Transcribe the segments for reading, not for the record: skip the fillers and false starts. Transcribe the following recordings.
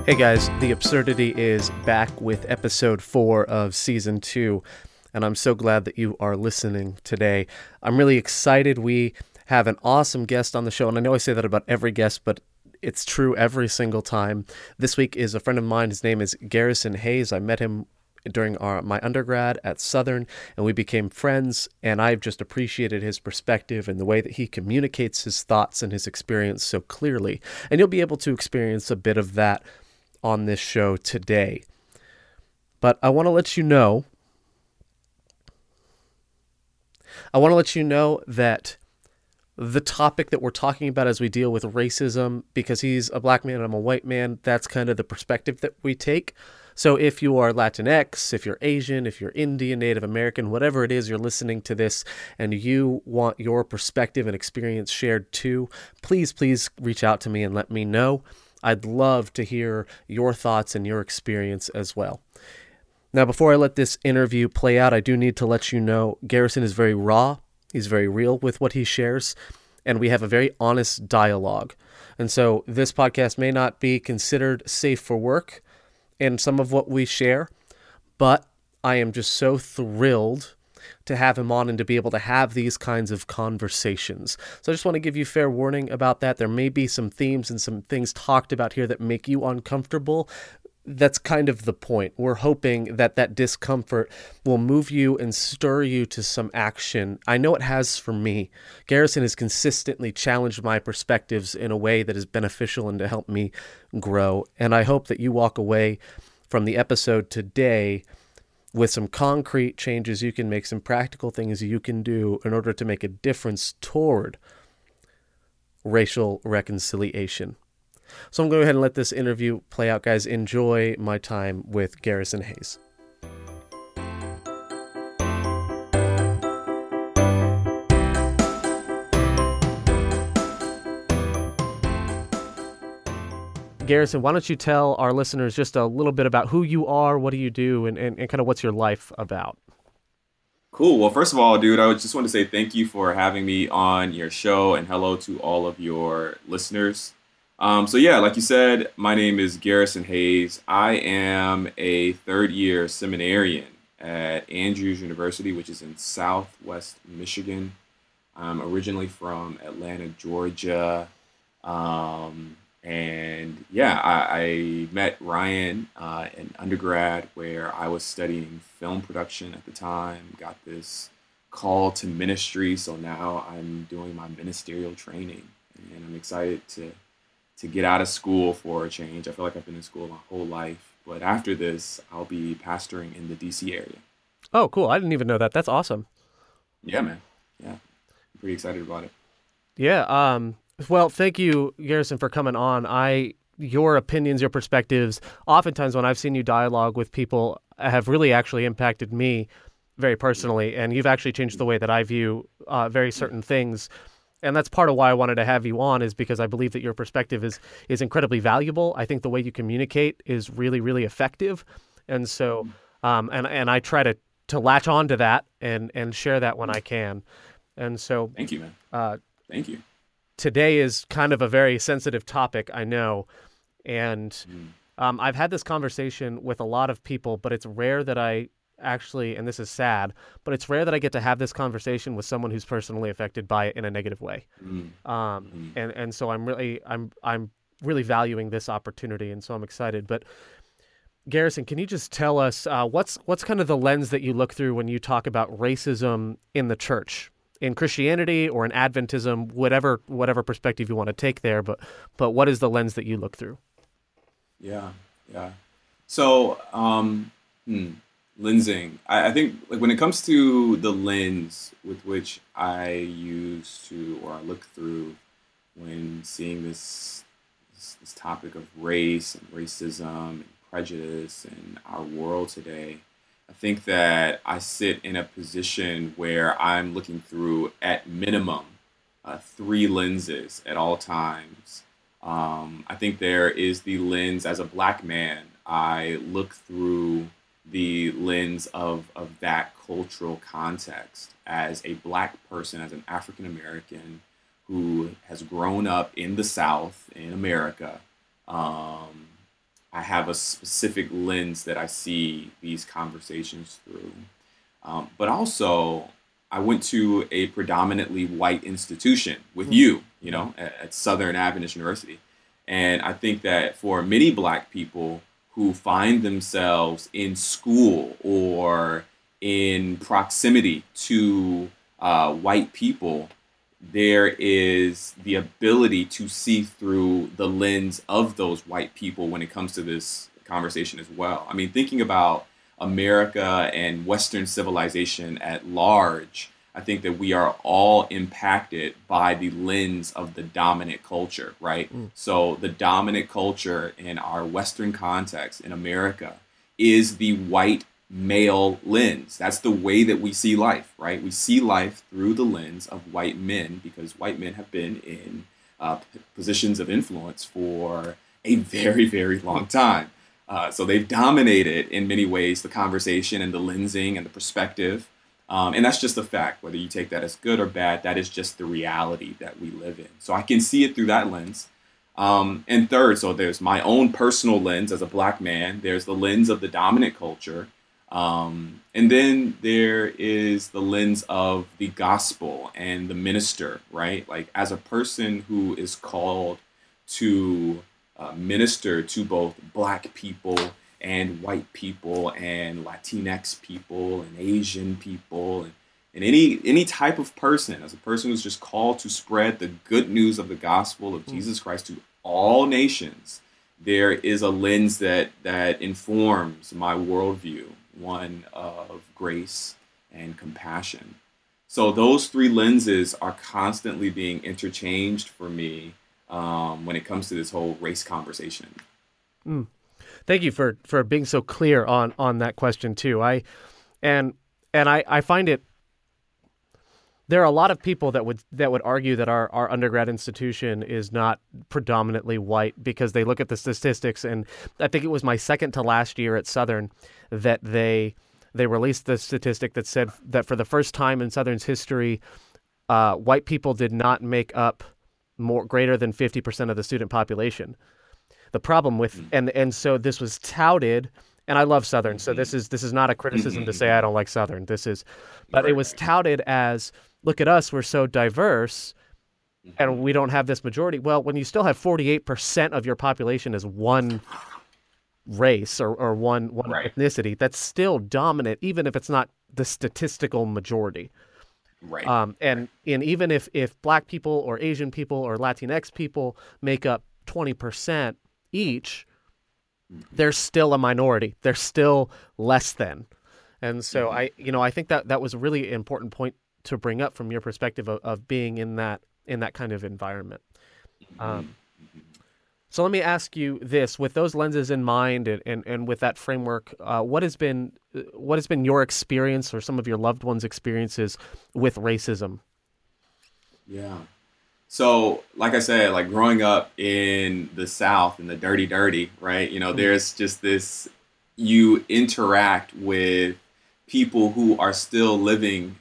Hey guys, The Absurdity is back with episode 4 of season 2, and I'm so glad that you are listening today. I'm really excited. We have an awesome guest on the show, and I know I say that about every guest, but it's true every single time. This week is a friend of mine. His name is Garrison Hayes. I met him during my undergrad at Southern, and we became friends, and I've just appreciated his perspective and the way that he communicates his thoughts and his experience so clearly. And you'll be able to experience a bit of that on this show today. But I want to let you know that the topic that we're talking about as we deal with racism, because he's a black man and I'm a white man, that's kind of the perspective that we take. So if you are Latinx, if you're Asian, if you're Indian, Native American, whatever it is you're listening to this and you want your perspective and experience shared too, please reach out to me and let me know. I'd love to hear your thoughts and your experience as well. Now, before I let this interview play out, I do need to let you know Garrison is very raw. He's very real with what he shares, and we have a very honest dialogue. And so this podcast may not be considered safe for work in some of what we share, but I am just so thrilled to have him on and to be able to have these kinds of conversations. So I just want to give you fair warning about that. There may be some themes and some things talked about here that make you uncomfortable. That's kind of the point. We're hoping that that discomfort will move you and stir you to some action. I know it has for me. Garrison has consistently challenged my perspectives in a way that is beneficial and to help me grow. And I hope that you walk away from the episode today with some concrete changes you can make, some practical things you can do in order to make a difference toward racial reconciliation. So I'm going to go ahead and let this interview play out, guys. Enjoy my time with Garrison Hayes. Garrison, why don't you tell our listeners just a little bit about who you are, what do you do, and kind of what's your life about? Cool. Well, first of all, dude, I would just want to say thank you for having me on your show and hello to all of your listeners. Like you said, my name is Garrison Hayes. I am a third-year seminarian at Andrews University, which is in Southwest Michigan. I'm originally from Atlanta, Georgia. I met Ryan in undergrad where I was studying film production at the time, got this call to ministry. So now I'm doing my ministerial training and I'm excited to get out of school for a change. I feel like I've been in school my whole life, but after this, I'll be pastoring in the DC area. Oh, cool. I didn't even know that. That's awesome. Yeah, man. Yeah. I'm pretty excited about it. Yeah. Well, thank you, Garrison, for coming on. Your opinions, your perspectives, oftentimes when I've seen you dialogue with people have really actually impacted me very personally. And you've actually changed the way that I view very certain things. And that's part of why I wanted to have you on, is because I believe that your perspective is incredibly valuable. I think the way you communicate is really, really effective. And so, and I try to latch on to that and share that when I can. And so, thank you, man. Thank you. Today is kind of a very sensitive topic, I know. And I've had this conversation with a lot of people, but it's rare that I actually, and this is sad, but it's rare that I get to have this conversation with someone who's personally affected by it in a negative way. And so I'm really valuing this opportunity, and so I'm excited. But Garrison, can you just tell us what's kind of the lens that you look through when you talk about racism in the church, in Christianity or in Adventism, whatever perspective you want to take there, but what is the lens that you look through? Yeah. So, lensing. I think like when it comes to the lens with which I use to or I look through when seeing this topic of race and racism and prejudice in our world today, I think that I sit in a position where I'm looking through, at minimum, 3 lenses at all times. I think there is the lens as a Black man. I look through the lens of that cultural context as a Black person, as an African American who has grown up in the South in America, I have a specific lens that I see these conversations through. But also, I went to a predominantly white institution with you, at Southern Adventist University. And I think that for many Black people who find themselves in school or in proximity to white people, there is the ability to see through the lens of those white people when it comes to this conversation as well. I mean, thinking about America and Western civilization at large, I think that we are all impacted by the lens of the dominant culture, right? Mm. So the dominant culture in our Western context in America is the white male lens. That's the way that we see life, right? We see life through the lens of white men because white men have been in positions of influence for a very, very long time. So they've dominated in many ways the conversation and the lensing and the perspective. And that's just a fact. Whether you take that as good or bad, that is just the reality that we live in. So I can see it through that lens. And third, so there's my own personal lens as a Black man. There's the lens of the dominant culture. And then there is the lens of the gospel and the minister, right? Like as a person who is called to minister to both Black people and white people and Latinx people and Asian people and any type of person, as a person who's just called to spread the good news of the gospel of Jesus Christ to all nations, there is a lens that informs my worldview, one of grace and compassion. So those three lenses are constantly being interchanged for me when it comes to this whole race conversation. Mm. Thank you for being so clear on that question too. I find it. There are a lot of people that would argue that our undergrad institution is not predominantly white because they look at the statistics, and I think it was my second to last year at Southern that they released the statistic that said that for the first time in Southern's history, white people did not make up greater than 50% of the student population. The problem with and so this was touted, and I love Southern, so this is not a criticism to say I don't like Southern. But it was touted as, look at us, we're so diverse and we don't have this majority. Well, when you still have 48% of your population as one race or one Right. ethnicity, that's still dominant, even if it's not the statistical majority. Right. And even if Black people or Asian people or Latinx people make up 20% each, they're still a minority. They're still less than. And so I think that was a really important point to bring up from your perspective of being in that kind of environment. So let me ask you this: with those lenses in mind and with that framework, what has been your experience or some of your loved ones' experiences with racism? Yeah. So, like I said, like growing up in the South in the dirty, right? There's just this, you interact with people who are still living.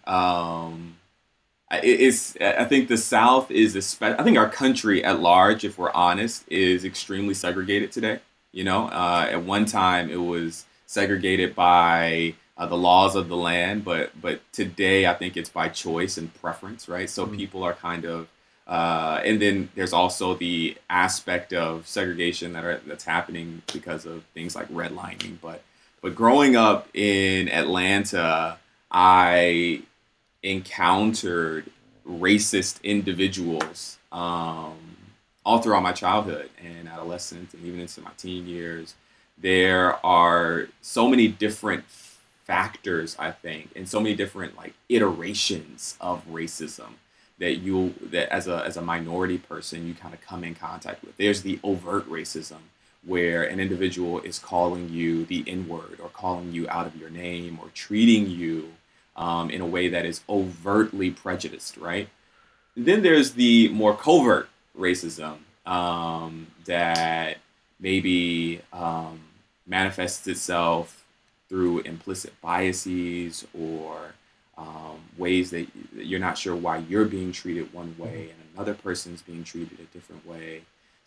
I think the South is, I think our country at large, if we're honest, is extremely segregated today. At one time it was segregated by the laws of the land, but today I think it's by choice and preference, right? So people are kind of, and then there's also the aspect of segregation that's happening because of things like redlining. But growing up in Atlanta, I encountered racist individuals all throughout my childhood and adolescence and even into my teen years. There are so many different factors, I think, and so many different like iterations of racism that as a minority person you kind of come in contact with. There's the overt racism where an individual is calling you the N-word or calling you out of your name or treating you in a way that is overtly prejudiced, right? And then there's the more covert racism that maybe manifests itself through implicit biases or ways that you're not sure why you're being treated one way and another person's being treated a different way.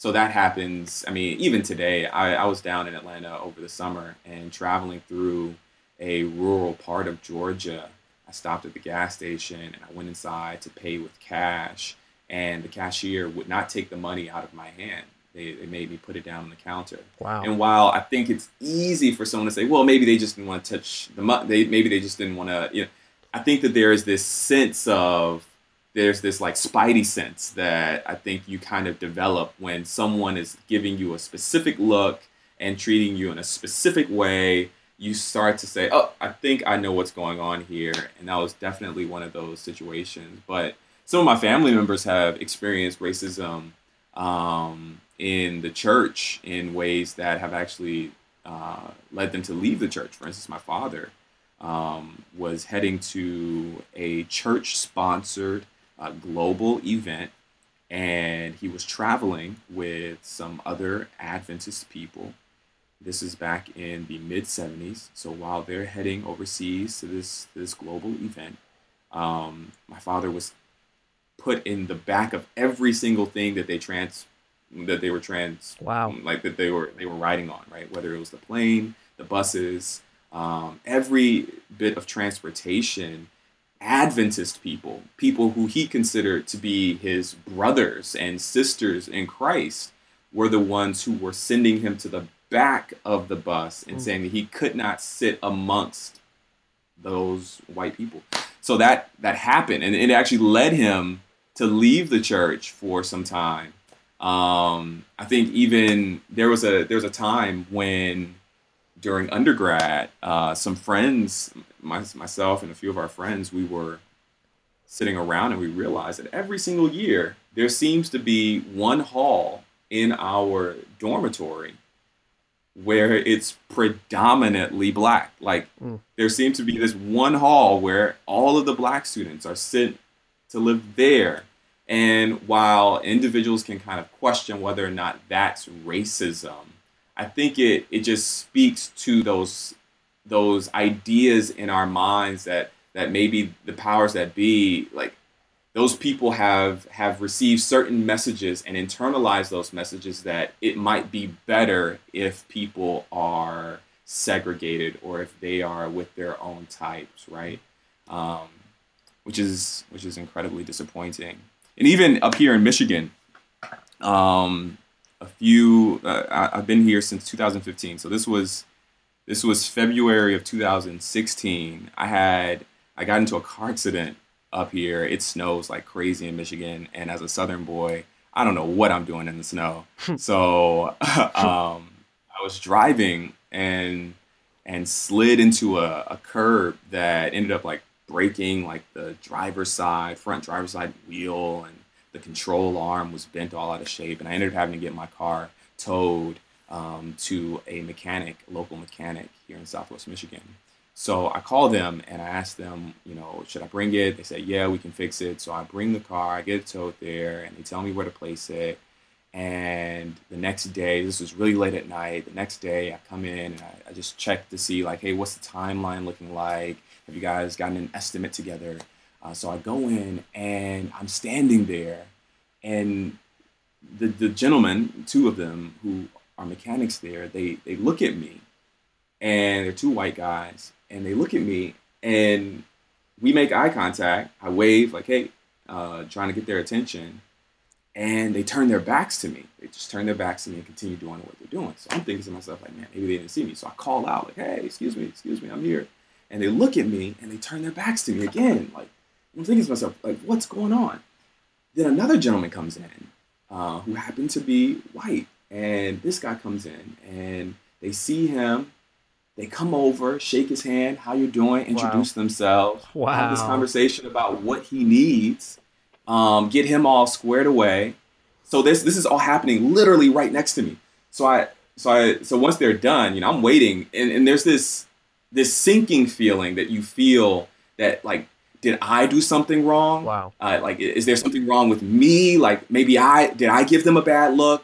So that happens. I mean, even today, I was down in Atlanta over the summer and traveling through a rural part of Georgia. I stopped at the gas station and I went inside to pay with cash, and the cashier would not take the money out of my hand. They made me put it down on the counter. Wow. And while I think it's easy for someone to say, well, maybe they just didn't want to touch the money, maybe they just didn't want to, I think that there is this sense of, there's this like spidey sense that I think you kind of develop when someone is giving you a specific look and treating you in a specific way. You start to say, oh, I think I know what's going on here. And that was definitely one of those situations. But some of my family members have experienced racism in the church in ways that have actually led them to leave the church. For instance, my father was heading to a church-sponsored global event, and he was traveling with some other Adventist people. This is back in the mid 70s. So while they're heading overseas to this global event, my father was put in the back of every single thing that Wow. like that they were riding on, right? Whether it was the plane, the buses, every bit of transportation. Adventist people who he considered to be his brothers and sisters in Christ, were the ones who were sending him to the back of the bus and saying that he could not sit amongst those white people. So that happened, and it actually led him to leave the church for some time. I think even there was a time when, during undergrad, some friends, myself and a few of our friends, we were sitting around and we realized that every single year there seems to be one hall in our dormitory where it's predominantly black. Like there seems to be this one hall where all of the black students are sent to live there. And while individuals can kind of question whether or not that's racism, I think it just speaks to those ideas in our minds that maybe the powers that be, like those people have received certain messages and internalized those messages, that it might be better if people are segregated or if they are with their own types, right? Which is incredibly disappointing. And even up here in Michigan, I've been here since 2015. So this was February of 2016. I got into a car accident up here. It snows like crazy in Michigan, and as a Southern boy, I don't know what I'm doing in the snow. So I was driving and slid into a curb that ended up like breaking like the front driver's side wheel, and the control arm was bent all out of shape, and I ended up having to get my car towed to a local mechanic here in Southwest Michigan. So I called them and I asked them, should I bring it? They said, yeah, we can fix it. So I bring the car, I get it towed there, and they tell me where to place it. And the next day, this was really late at night, the next day I come in and I just check to see like, hey, what's the timeline looking like? Have you guys gotten an estimate together? So I go in and I'm standing there, and the gentlemen, two of them who are mechanics there, they look at me, and they're two white guys, and they look at me and we make eye contact. I wave like, hey, trying to get their attention, and they turn their backs to me. They just turn their backs to me and continue doing what they're doing. So I'm thinking to myself like, man, maybe they didn't see me. So I call out like, hey, excuse me, I'm here. And they look at me and they turn their backs to me again. Like, I'm thinking to myself, like, what's going on? Then another gentleman comes in who happened to be white. And this guy comes in and they see him. They come over, shake his hand, how you doing, introduce themselves, have this conversation about what he needs, get him all squared away. So this is all happening literally right next to me. So once they're done, I'm waiting, and there's this sinking feeling that you feel that, like, did I do something wrong? Wow. Like, is there something wrong with me? Like, maybe did I give them a bad look?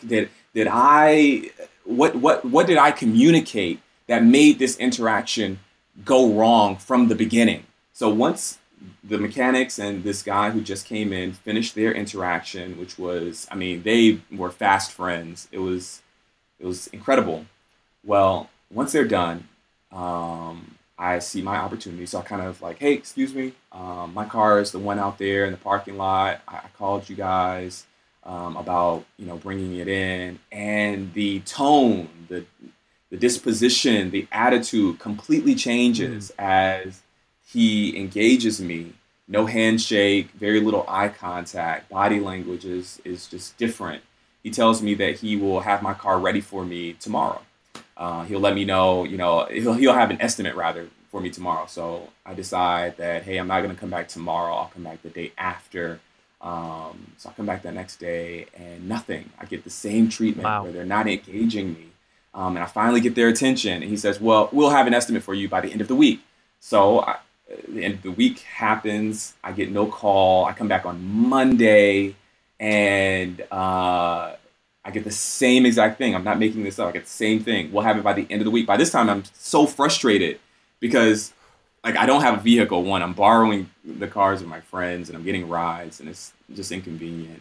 What did I communicate that made this interaction go wrong from the beginning? So once the mechanics and this guy who just came in finished their interaction, which was, I mean, they were fast friends. It was incredible. Well, once they're done, I see my opportunity. So I kind of like, hey, excuse me, my car is the one out there in the parking lot. I called you guys about bringing it in, and the tone, the disposition, the attitude completely Mm. changes as he engages me. No handshake, very little eye contact. Body language is just different. He tells me that he will have my car ready for me tomorrow. He'll let me know, he'll have an estimate rather for me tomorrow. So I decide that, hey, I'm not going to come back tomorrow. I'll come back the day after. So I come back the next day and nothing. I get the same treatment Wow. where they're not engaging me. And I finally get their attention. And he says, well, we'll have an estimate for you by the end of the week. So the end of the week happens. I get no call. I come back on Monday and I get the same exact thing. I'm not making this up. I get the same thing. We'll have it by the end of the week. By this time, I'm so frustrated because like I don't have a vehicle. One, I'm borrowing the cars of my friends and I'm getting rides and it's just inconvenient.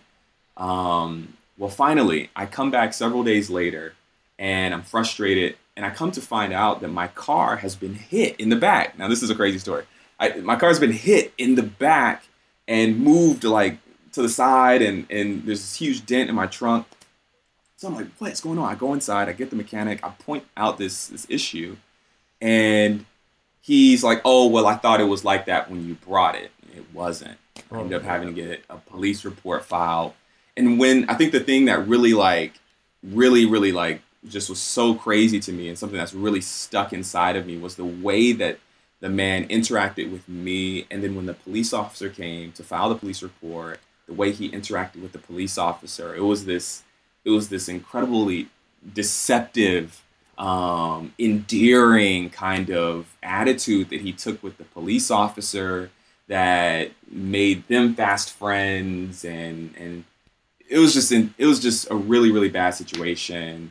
Well, finally, I come back several days later and I'm frustrated. And I come to find out that my car has been hit in the back. Now, this is a crazy story. My car's been hit in the back and moved like to the side, and there's this huge dent in my trunk. So I'm like, what's going on? I go inside, I get the mechanic, I point out this issue, and he's like, oh, well, I thought it was like that when you brought it. It wasn't. I Oh ended up having to man. get a police report filed. And when I think the thing that really really like just was so crazy to me and something that's really stuck inside of me was the way that the man interacted with me. And then when the police officer came to file the police report, the way he interacted with the police officer, it was this incredibly deceptive, endearing kind of attitude that he took with the police officer that made them fast friends, and it was just a really really bad situation.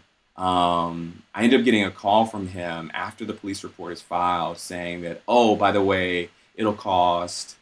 I ended up getting a call from him after the police report is filed saying that, oh, by the way, it'll cost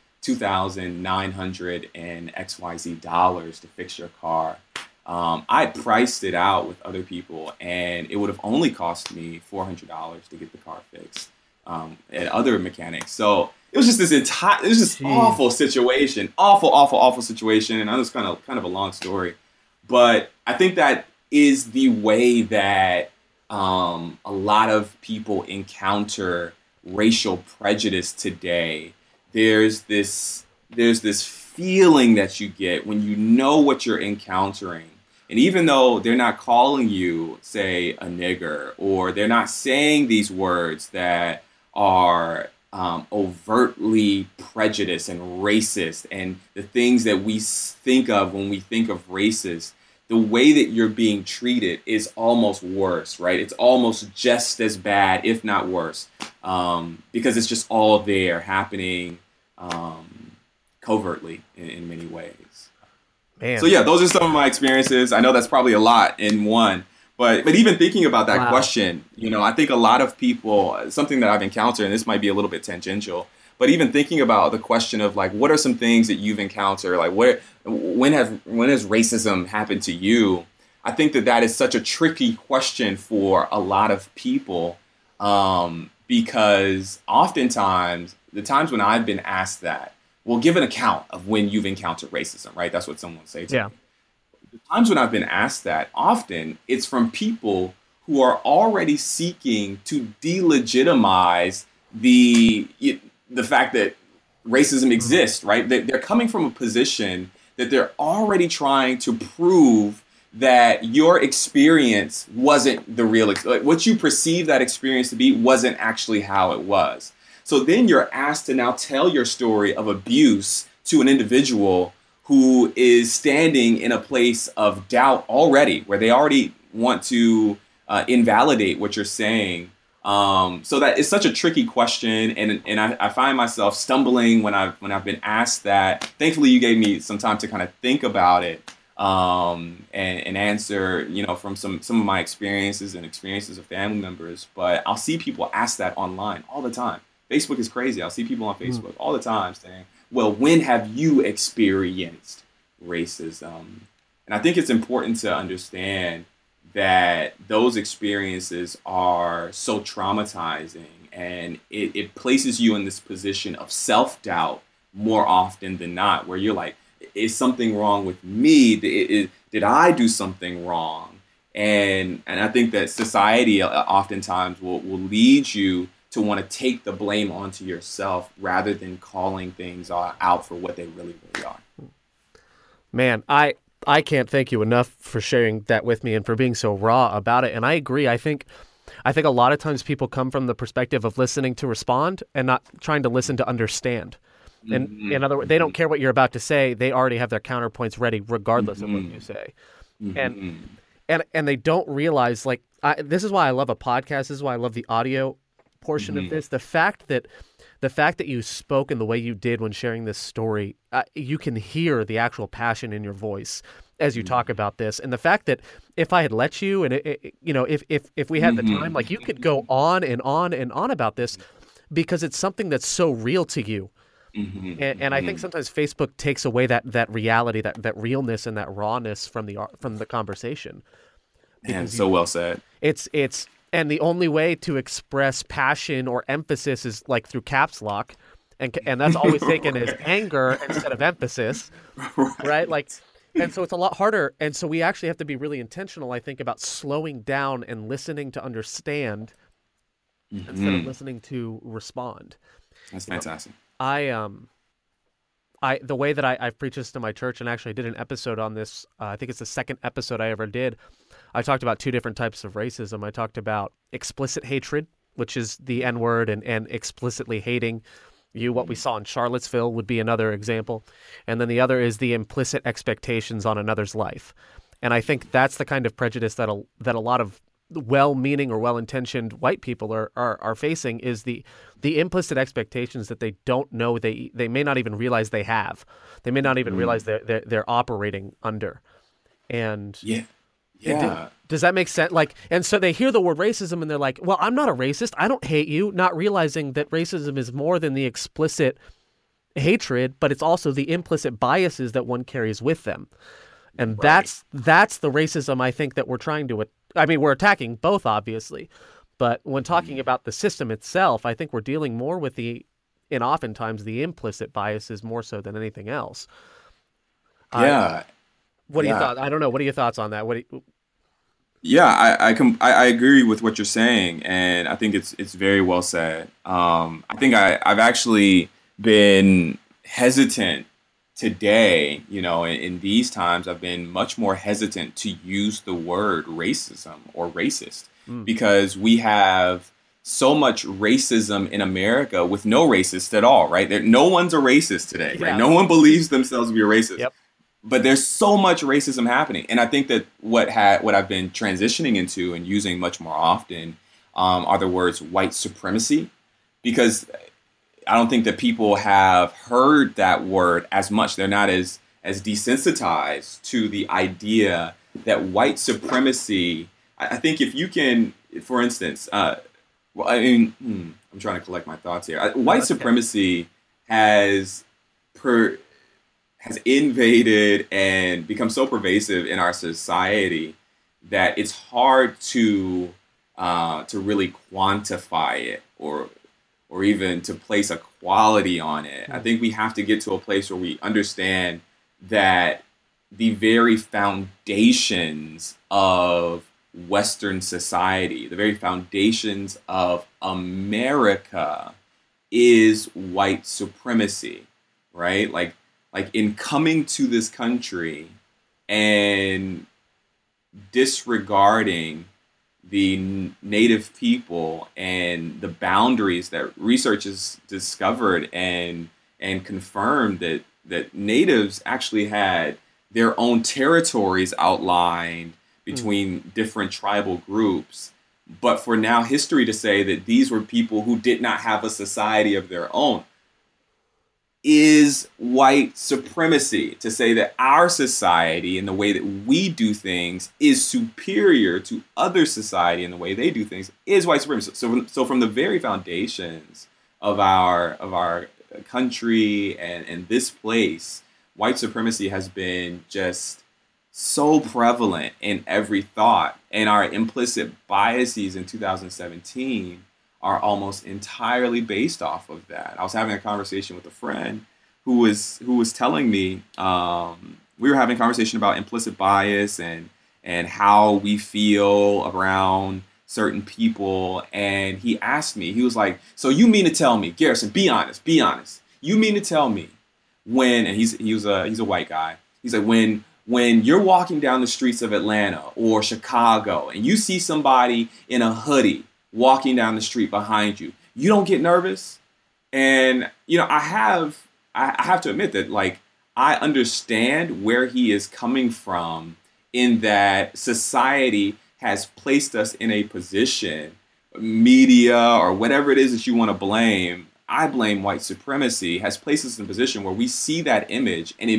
2,900 and XYZ dollars to fix your car. I priced it out with other people, and it would have only cost me $400 to get the car fixed at other mechanics. So it was just awful Jeez. situation, awful, awful, awful situation. And that was kind of a long story, but I think that is the way that a lot of people encounter racial prejudice today. There's this feeling that you get when you know what you're encountering. And even though they're not calling you, say, a nigger, or they're not saying these words that are overtly prejudiced and racist, and the things that we think of when we think of racist, the way that you're being treated is almost worse, right? It's almost just as bad, if not worse, because it's just all there happening covertly in many ways. So Man. yeah, those are some of my experiences. I know that's probably a lot in one, but even thinking about that Wow. question, I think a lot of people, something that I've encountered, and this might be a little bit tangential, but even thinking about the question of like, what are some things that you've encountered, like when has racism happened to you? I think that is such a tricky question for a lot of people, because oftentimes the times when I've been asked that, well, give an account of when you've encountered racism, right? That's what someone will say to Yeah. me. The times when I've been asked that, often it's from people who are already seeking to delegitimize the the fact that racism Hmm. exists, right? They're coming from a position that they're already trying to prove that your experience wasn't the real, like what you perceive that experience to be wasn't actually how it was. So then you're asked to now tell your story of abuse to an individual who is standing in a place of doubt already, where they already want to invalidate what you're saying. So that is such a tricky question, and I find myself stumbling when I've been asked that. Thankfully, you gave me some time to kind of think about it, and answer, from some of my experiences and experiences of family members. But I'll see people ask that online all the time. Facebook is crazy. I'll see people on Mm. Facebook all the time saying, well, when have you experienced racism? And I think it's important to understand that those experiences are so traumatizing, and it places you in this position of self-doubt more often than not, where you're like, is something wrong with me? Did I do something wrong? And I think that society oftentimes will lead you to want to take the blame onto yourself rather than calling things out for what they really are. Man, I can't thank you enough for sharing that with me and for being so raw about it. And I agree. I think a lot of times people come from the perspective of listening to respond and not trying to listen to understand. And Mm-hmm, in other words, they don't care what you're about to say. They already have their counterpoints ready, regardless of what mm-hmm, you say. And mm-hmm, and they don't realize, like, this is why I love a podcast. This is why I love the audio portion of mm-hmm, this. The fact that you spoke in the way you did when sharing this story, you can hear the actual passion in your voice as you talk about this. And the fact that if I had let you, and if we had the mm-hmm, time, like, you could go on and on and on about this because it's something that's so real to you. mm-hmm, And I think mm-hmm. sometimes Facebook takes away that reality, that realness and that rawness from the conversation, Man, because so well said. it's and the only way to express passion or emphasis is like through caps lock, and that's always taken as anger instead of emphasis, right? Like, Right. and so it's a lot harder, and so we actually have to be really intentional, I think, about slowing down and listening to understand instead of Mm-hmm. listening to respond. That's You know, fantastic. I the way that I've preached this to my church, and actually I did an episode on this. I think it's the second episode I ever did. I talked about two different types of racism. I talked about explicit hatred, which is the N word, and explicitly hating you. What we saw in Charlottesville would be another example. And then the other is the implicit expectations on another's life. And I think that's the kind of prejudice that a lot of well-meaning or well-intentioned white people are facing, is the implicit expectations that they don't know, they may not even realize they have. They may not even Mm-hmm. realize they're operating under. And Yeah. it, Yeah. does that make sense? Like, and so they hear the word racism and they're like, "Well, I'm not a racist. I don't hate you," not realizing that racism is more than the explicit hatred, but it's also the implicit biases that one carries with them. And Right. that's the racism I think that we're trying to. I mean, we're attacking both, obviously, but when talking about the system itself, I think we're dealing more with and oftentimes the implicit biases more so than anything else. I Yeah. What are your Yeah. thoughts? I don't know. What are your thoughts on that? Yeah, I agree with what you're saying, and I think it's very well said. I think I've actually been hesitant today, in these times. I've been much more hesitant to use the word racism or racist Mm, because we have so much racism in America with no racist at all, right? No one's a racist today, right? yeah. No one believes themselves to be a racist, Yep. but there's so much racism happening, and I think that what I've been transitioning into and using much more often are the words white supremacy, because I don't think that people have heard that word as much. They're not as desensitized to the idea that white supremacy. I think if you can, for instance, well, I mean, I'm trying to collect my thoughts here. No, White that's okay. supremacy has per has invaded and become so pervasive in our society that it's hard to really quantify it or even to place a quality on it. I Mm, think we have to get to a place where we understand that the very foundations of Western society, the very foundations of America, is white supremacy, right? Like in coming to this country and disregarding the native people and the boundaries that research has discovered and confirmed that natives actually had their own territories outlined mm, between different tribal groups, but for now history to say that these were people who did not have a society of their own is white supremacy. To say that our society and the way that we do things is superior to other society and the way they do things is white supremacy. So from the very foundations of our country and this place, white supremacy has been just so prevalent in every thought, and our implicit biases in 2017 are almost entirely based off of that. I was having a conversation with a friend who was telling me, we were having a conversation about implicit bias and how we feel around certain people, and he asked me, he was like, "So you mean to tell me, Garrison? Be honest. You mean to tell me when?" And he's a white guy. He's like, when you're walking down the streets of Atlanta or Chicago and you see somebody in a hoodie walking down the street behind you, you don't get nervous?" And I have to admit that, like, I understand where he is coming from, in that society has placed us in a position, media or whatever it is that you want to blame. I blame white supremacy, has placed us in a position where we see that image and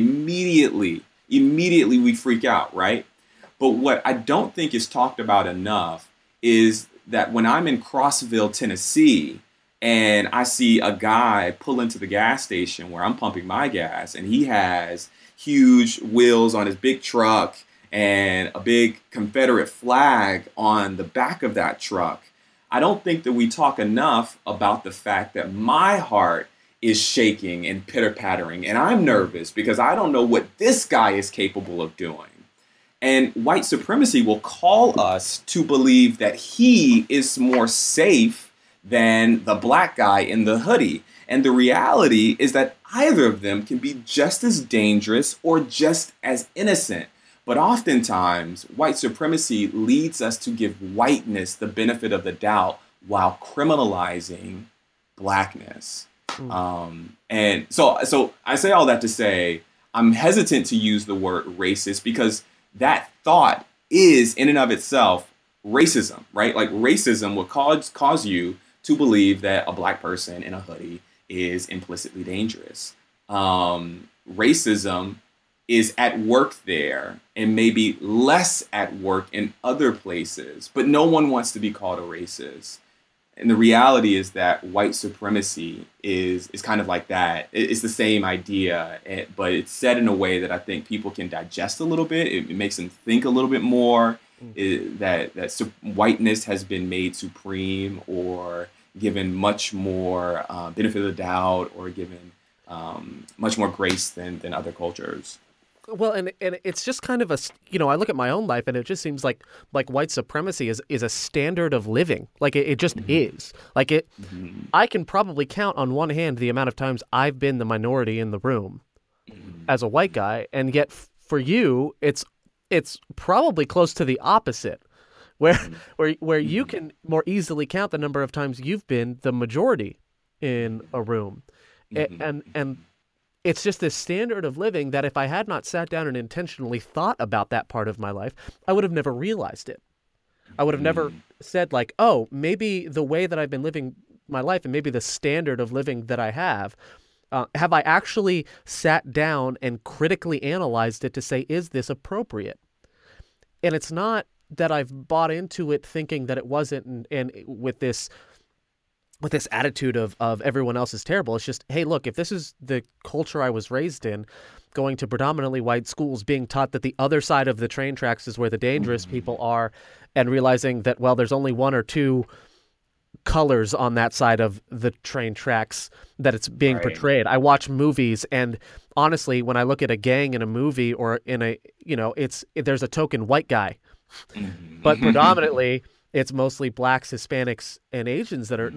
immediately we freak out, right? But what I don't think is talked about enough is that when I'm in Crossville, Tennessee, and I see a guy pull into the gas station where I'm pumping my gas, and he has huge wheels on his big truck and a big Confederate flag on the back of that truck, I don't think that we talk enough about the fact that my heart is shaking and pitter-pattering, and I'm nervous because I don't know what this guy is capable of doing. And white supremacy will call us to believe that he is more safe than the black guy in the hoodie. And the reality is that either of them can be just as dangerous or just as innocent. But oftentimes, white supremacy leads us to give whiteness the benefit of the doubt while criminalizing blackness. And so I say all that to say, I'm hesitant to use the word racist because that thought is in and of itself racism, right? Like, racism will cause you to believe that a black person in a hoodie is implicitly dangerous. Racism is at work there and maybe less at work in other places, but no one wants to be called a racist. And the reality is that white supremacy is kind of like that. It's the same idea, but it's said in a way that I think people can digest a little bit. It makes them think a little bit more. That whiteness has been made supreme or given much more benefit of the doubt or given much more grace than other cultures. Well, and it's just kind of I look at my own life and it just seems like white supremacy is a standard of living. Like it just is. Like it, I can probably count on one hand the amount of times I've been the minority in the room as a white guy, and yet for you, it's probably close to the opposite, where you can more easily count the number of times you've been the majority in a room, and it's just this standard of living that if I had not sat down and intentionally thought about that part of my life, I would have never realized it. I would have never said, like, oh, maybe the way that I've been living my life and maybe the standard of living that I have I actually sat down and critically analyzed it to say, is this appropriate? And it's not that I've bought into it thinking that it wasn't, and with this attitude of everyone else is terrible. It's just, hey, look, if this is the culture I was raised in, going to predominantly white schools, being taught that the other side of the train tracks is where the dangerous people are, and realizing that, well, there's only one or two colors on that side of the train tracks that it's being portrayed. I watch movies, and honestly, when I look at a gang in a movie or in a, there's a token white guy, but predominantly it's mostly blacks, Hispanics, and Asians that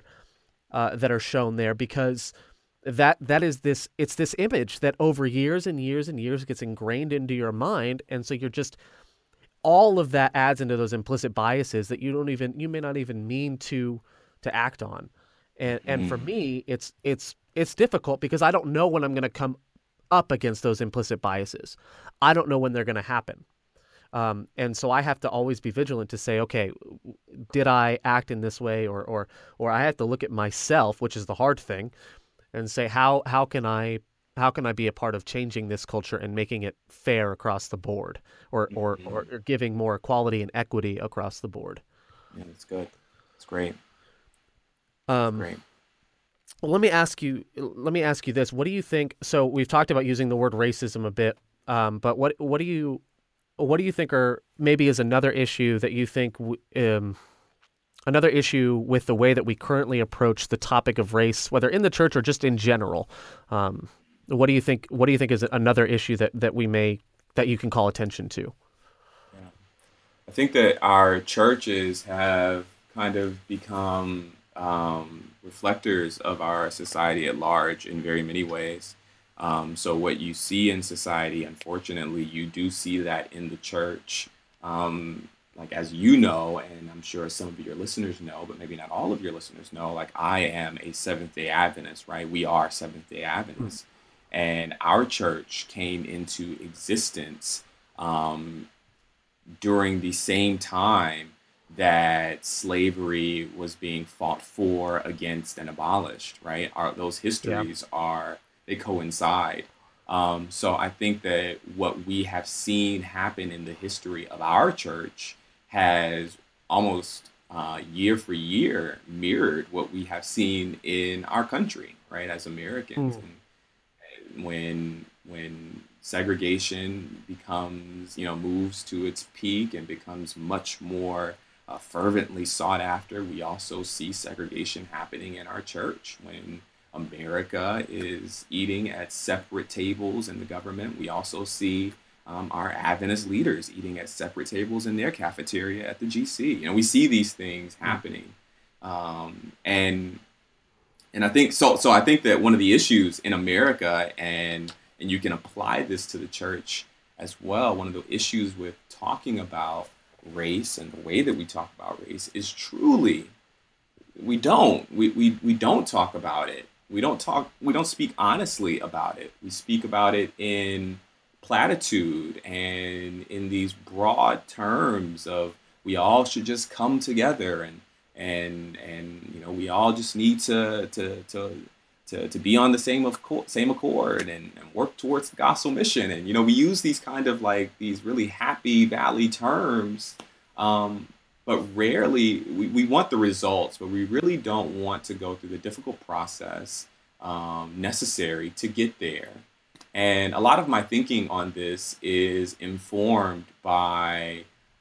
are shown there, because that is this, it's this image that over years and years and years gets ingrained into your mind, and so you're just, all of that adds into those implicit biases that you may not even mean to act on, and for me it's difficult because I don't know when I'm going to come up against those implicit biases. I don't know when they're going to happen. And so I have to always be vigilant to say, okay, did I act in this way, or I have to look at myself, which is the hard thing, and say, how can I be a part of changing this culture and making it fair across the board, or giving more equality and equity across the board. Yeah, that's good. It's great. Great. Well, let me ask you. Let me ask you this. What do you think? So we've talked about using the word racism a bit, but what do you think are maybe is another issue that you think another issue with the way that we currently approach the topic of race, whether in the church or just in general? Um, what do you think? What do you think is another issue that you can call attention to? Yeah. I think that our churches have kind of become reflectors of our society at large in very many ways. So, what you see in society, unfortunately, you do see that in the church. Like, as you know, and I'm sure some of your listeners know, but maybe not all of your listeners know, like, I am a Seventh day Adventist, right? We are Seventh day Mm. Adventists. And our church came into existence um, during the same time that slavery was being fought for, against, and abolished, right? Those Yeah. histories are, they coincide. So I think that what we have seen happen in the history of our church has almost year for year mirrored what we have seen in our country, right, as Americans. Mm. And when segregation becomes, moves to its peak and becomes much more fervently sought after, we also see segregation happening in our church. When America is eating at separate tables in the government, we also see our Adventist leaders eating at separate tables in their cafeteria at the GC. We see these things Mm. happening, and I think so. So I think that one of the issues in America, and you can apply this to the church as well. One of the issues with talking about race and the way that we talk about race is truly we don't talk about it. We don't speak honestly about it. We speak about it in platitude and in these broad terms of we all should just come together, and we all just need to be on the same accord, and work towards the gospel mission. And we use these kind of like these really happy valley terms, um, but rarely we want the results, but we really don't want to go through the difficult process necessary to get there. And a lot of my thinking on this is informed by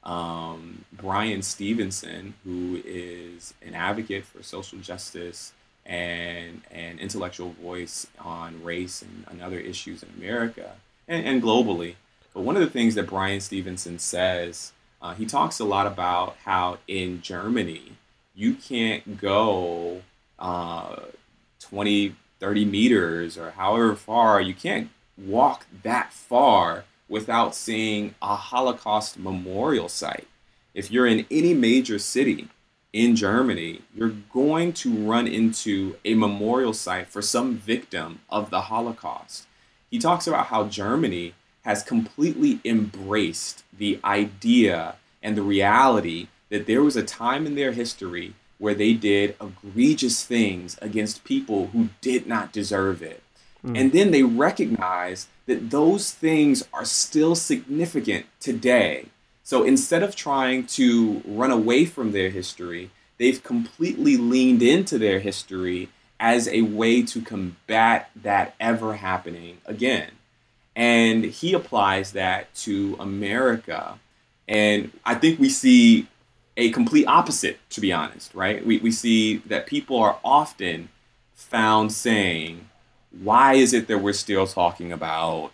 Brian Stevenson, who is an advocate for social justice and an intellectual voice on race and other issues in America and globally. But one of the things that Brian Stevenson says, he talks a lot about how in Germany, you can't go uh, 20, 30 meters or however far, you can't walk that far without seeing a Holocaust memorial site. If you're in any major city in Germany, you're going to run into a memorial site for some victim of the Holocaust. He talks about how Germany has completely embraced the idea and the reality that there was a time in their history where they did egregious things against people who did not deserve it. Mm. And then they recognize that those things are still significant today. So instead of trying to run away from their history, they've completely leaned into their history as a way to combat that ever happening again. And he applies that to America. And I think we see a complete opposite, to be honest, right? We see that people are often found saying, why is it that we're still talking about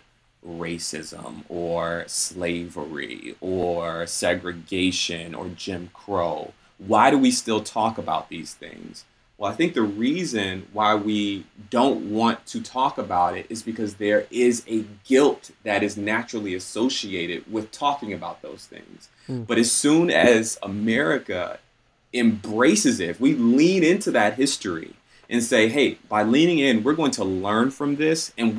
racism or slavery or segregation or Jim Crow? Why do we still talk about these things? Well, I think the reason why we don't want to talk about it is because there is a guilt that is naturally associated with talking about those things. Mm. But as soon as America embraces it, if we lean into that history and say, hey, by leaning in, we're going to learn from this, and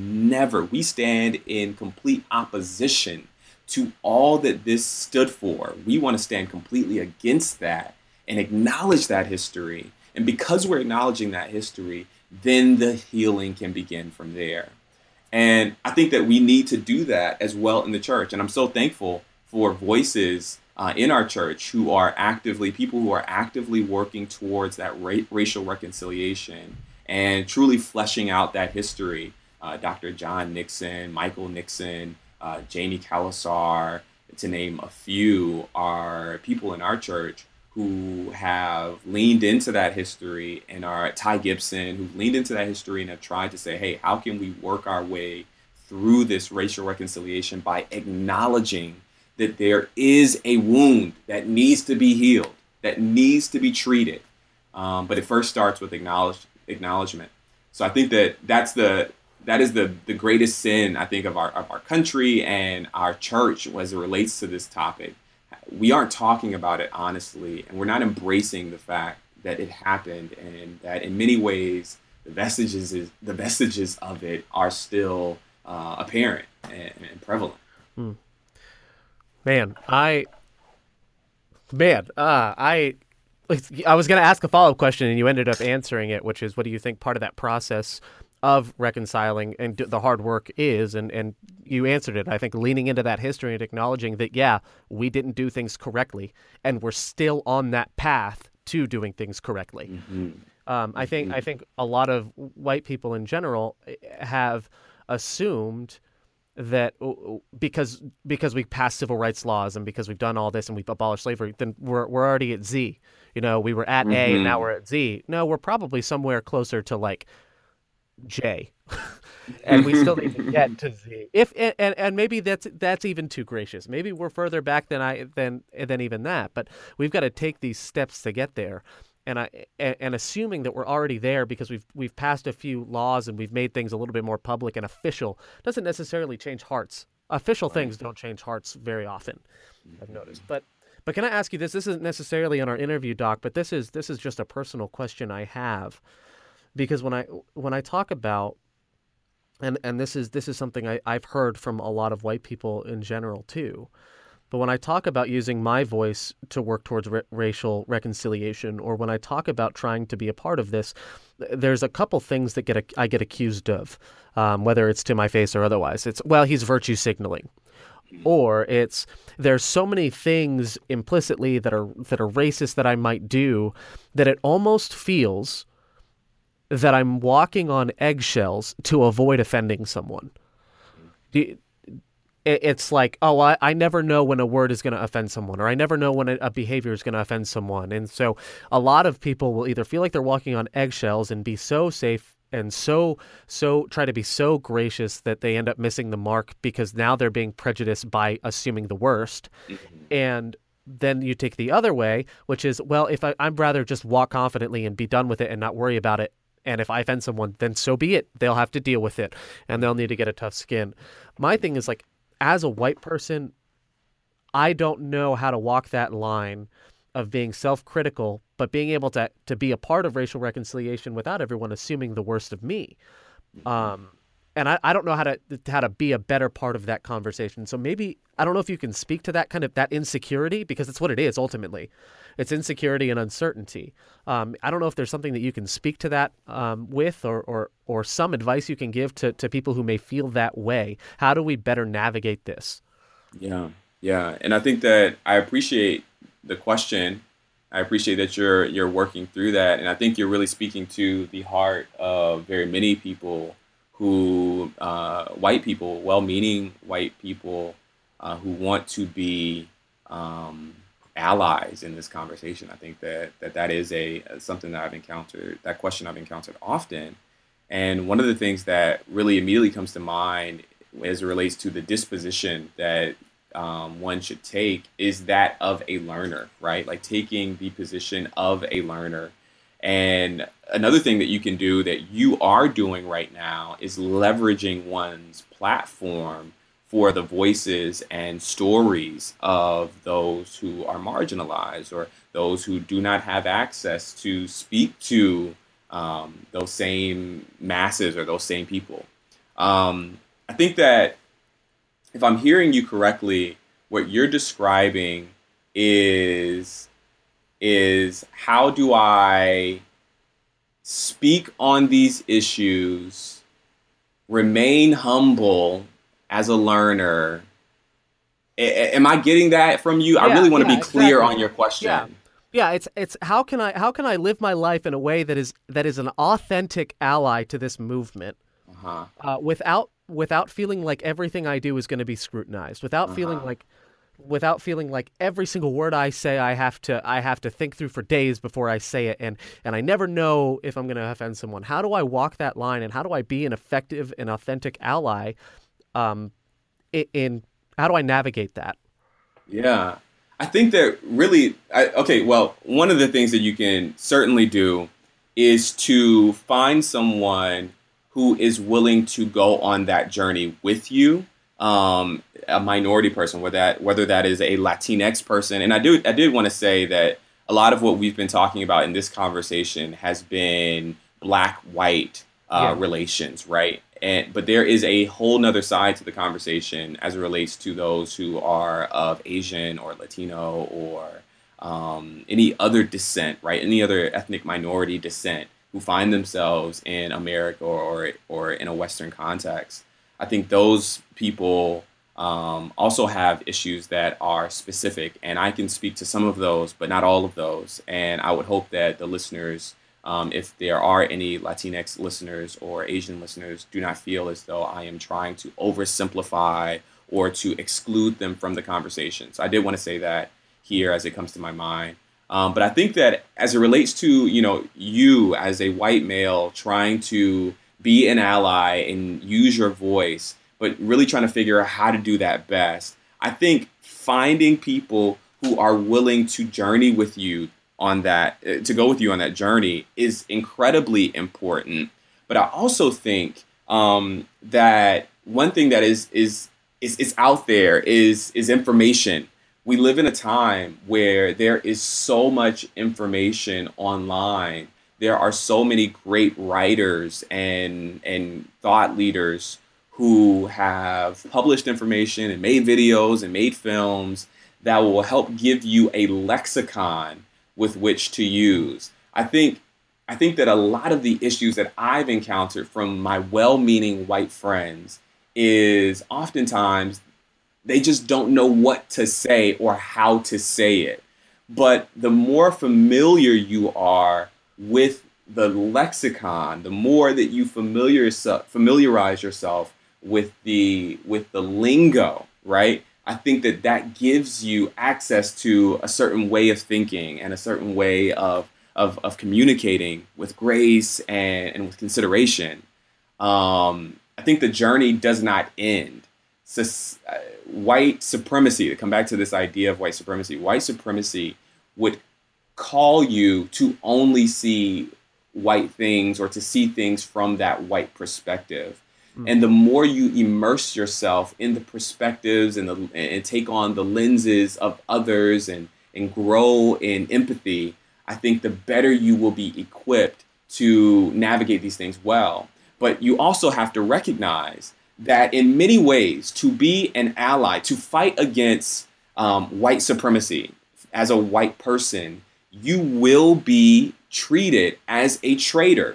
we stand in complete opposition to all that this stood for. We want to stand completely against that and acknowledge that history. And because we're acknowledging that history, then the healing can begin from there. And I think that we need to do that as well in the church. And I'm so thankful for voices in our church people who are actively working towards that racial reconciliation and truly fleshing out that history. Dr. John Nixon, Michael Nixon, Jamie Kalasar, to name a few, are people in our church who have leaned into that history, and are Ty Gibson, who've leaned into that history and have tried to say, hey, how can we work our way through this racial reconciliation by acknowledging that there is a wound that needs to be healed, that needs to be treated. But it first starts with acknowledgement. So I think that is the greatest sin, I think, of our country and our church as it relates to this topic. We aren't talking about it honestly, and we're not embracing the fact that it happened, and that in many ways the vestiges of it are still apparent and prevalent. Hmm. I was going to ask a follow-up question, and you ended up answering it, which is, what do you think part of that process of reconciling and the hard work is? And you answered it. I think leaning into that history and acknowledging that, yeah, we didn't do things correctly, and we're still on that path to doing things correctly. Mm-hmm. I think a lot of white people in general have assumed that because we passed civil rights laws and because we've done all this and we've abolished slavery, then we're already at Z. We were at A and now we're at Z. No, we're probably somewhere closer to like J, and we still need to get to Z. And maybe that's even too gracious. Maybe we're further back than even that. But we've got to take these steps to get there. And assuming that we're already there because we've passed a few laws and we've made things a little bit more public and official doesn't necessarily change hearts. Official things don't change hearts very often, I've noticed. But can I ask you this? This isn't necessarily on our interview, Doc, but this is just a personal question I have, because when I talk about and this is something I've heard from a lot of white people in general too. But when I talk about using my voice to work towards racial reconciliation, or when I talk about trying to be a part of this, there's a couple things that I get accused of, whether it's to my face or otherwise. It's, well, he's virtue signaling, or it's, there's so many things implicitly that are racist that I might do that it almost feels that I'm walking on eggshells to avoid offending someone. It's like, oh, I never know when a word is going to offend someone, or I never know when a behavior is going to offend someone. And so a lot of people will either feel like they're walking on eggshells and be so safe and so try to be so gracious that they end up missing the mark because now they're being prejudiced by assuming the worst. Mm-hmm. And then you take the other way, which is, well, if I'd rather just walk confidently and be done with it and not worry about it. And if I offend someone, then so be it. They'll have to deal with it and they'll need to get a tough skin. My thing is, like, as a white person, I don't know how to walk that line of being self-critical, but being able to be a part of racial reconciliation without everyone assuming the worst of me. And I don't know how to be a better part of that conversation. So maybe, I don't know if you can speak to that kind of, that insecurity, because it's what it is ultimately. It's insecurity and uncertainty. I don't know if there's something that you can speak to that with, or some advice you can give to people who may feel that way. How do we better navigate this? Yeah. And I think that I appreciate the question. I appreciate that you're working through that. And I think you're really speaking to the heart of very many people who, white people, well-meaning white people, who want to be allies in this conversation. I think that is something that I've encountered, that question I've encountered often. And one of the things that really immediately comes to mind as it relates to the disposition that one should take is that of a learner, right? Like taking the position of a learner. And another thing that you can do, that you are doing right now, is leveraging one's platform for the voices and stories of those who are marginalized, or those who do not have access to speak to those same masses or those same people. I think that if I'm hearing you correctly, what you're describing is how do I speak on these issues, remain humble as a learner. Am I getting that from you? I really want to be clear on your question. Yeah, it's how can I live my life in a way that is an authentic ally to this movement, Uh-huh. without feeling like everything I do is going to be scrutinized, Uh-huh. without feeling like every single word I say I have to think through for days before I say it, and I never know if I'm going to offend someone. How do I walk that line, and how do I be an effective and authentic ally? Um, in how do I navigate that? Yeah. I think that really, okay, well, one of the things that you can certainly do is to find someone who is willing to go on that journey with you. A minority person, whether that is a Latinx person, and I did want to say that a lot of what we've been talking about in this conversation has been black white Yeah. relations, right? And but there is a whole nother side to the conversation as it relates to those who are of Asian or Latino or any other descent, right? Any other ethnic minority descent who find themselves in America or in a Western context. I think those people also have issues that are specific, and I can speak to some of those, but not all of those. And I would hope that the listeners, if there are any Latinx listeners or Asian listeners, do not feel as though I am trying to oversimplify or to exclude them from the conversation. So I did want to say that here as it comes to my mind. But I think that as it relates to you as a white male trying to be an ally and use your voice, but really trying to figure out how to do that best. I think finding people who are willing to journey with you on that, to go with you on that journey, is incredibly important. But I also think that one thing that is out there is information. We live in a time where there is so much information online. There are so many great writers and thought leaders who have published information and made videos and made films that will help give you a lexicon with which to use. I think that a lot of the issues that I've encountered from my well-meaning white friends is oftentimes they just don't know what to say or how to say it. But the more familiar you are with the lexicon, the more that you familiarize yourself with the lingo, right? I think that that gives you access to a certain way of thinking and a certain way of communicating with grace and with consideration. I think the journey does not end. White supremacy, to come back to this idea of white supremacy would call you to only see white things or to see things from that white perspective. Mm. And the more you immerse yourself in the perspectives and take on the lenses of others and grow in empathy, I think the better you will be equipped to navigate these things well. But you also have to recognize that in many ways, to be an ally, to fight against white supremacy as a white person, you will be treated as a traitor.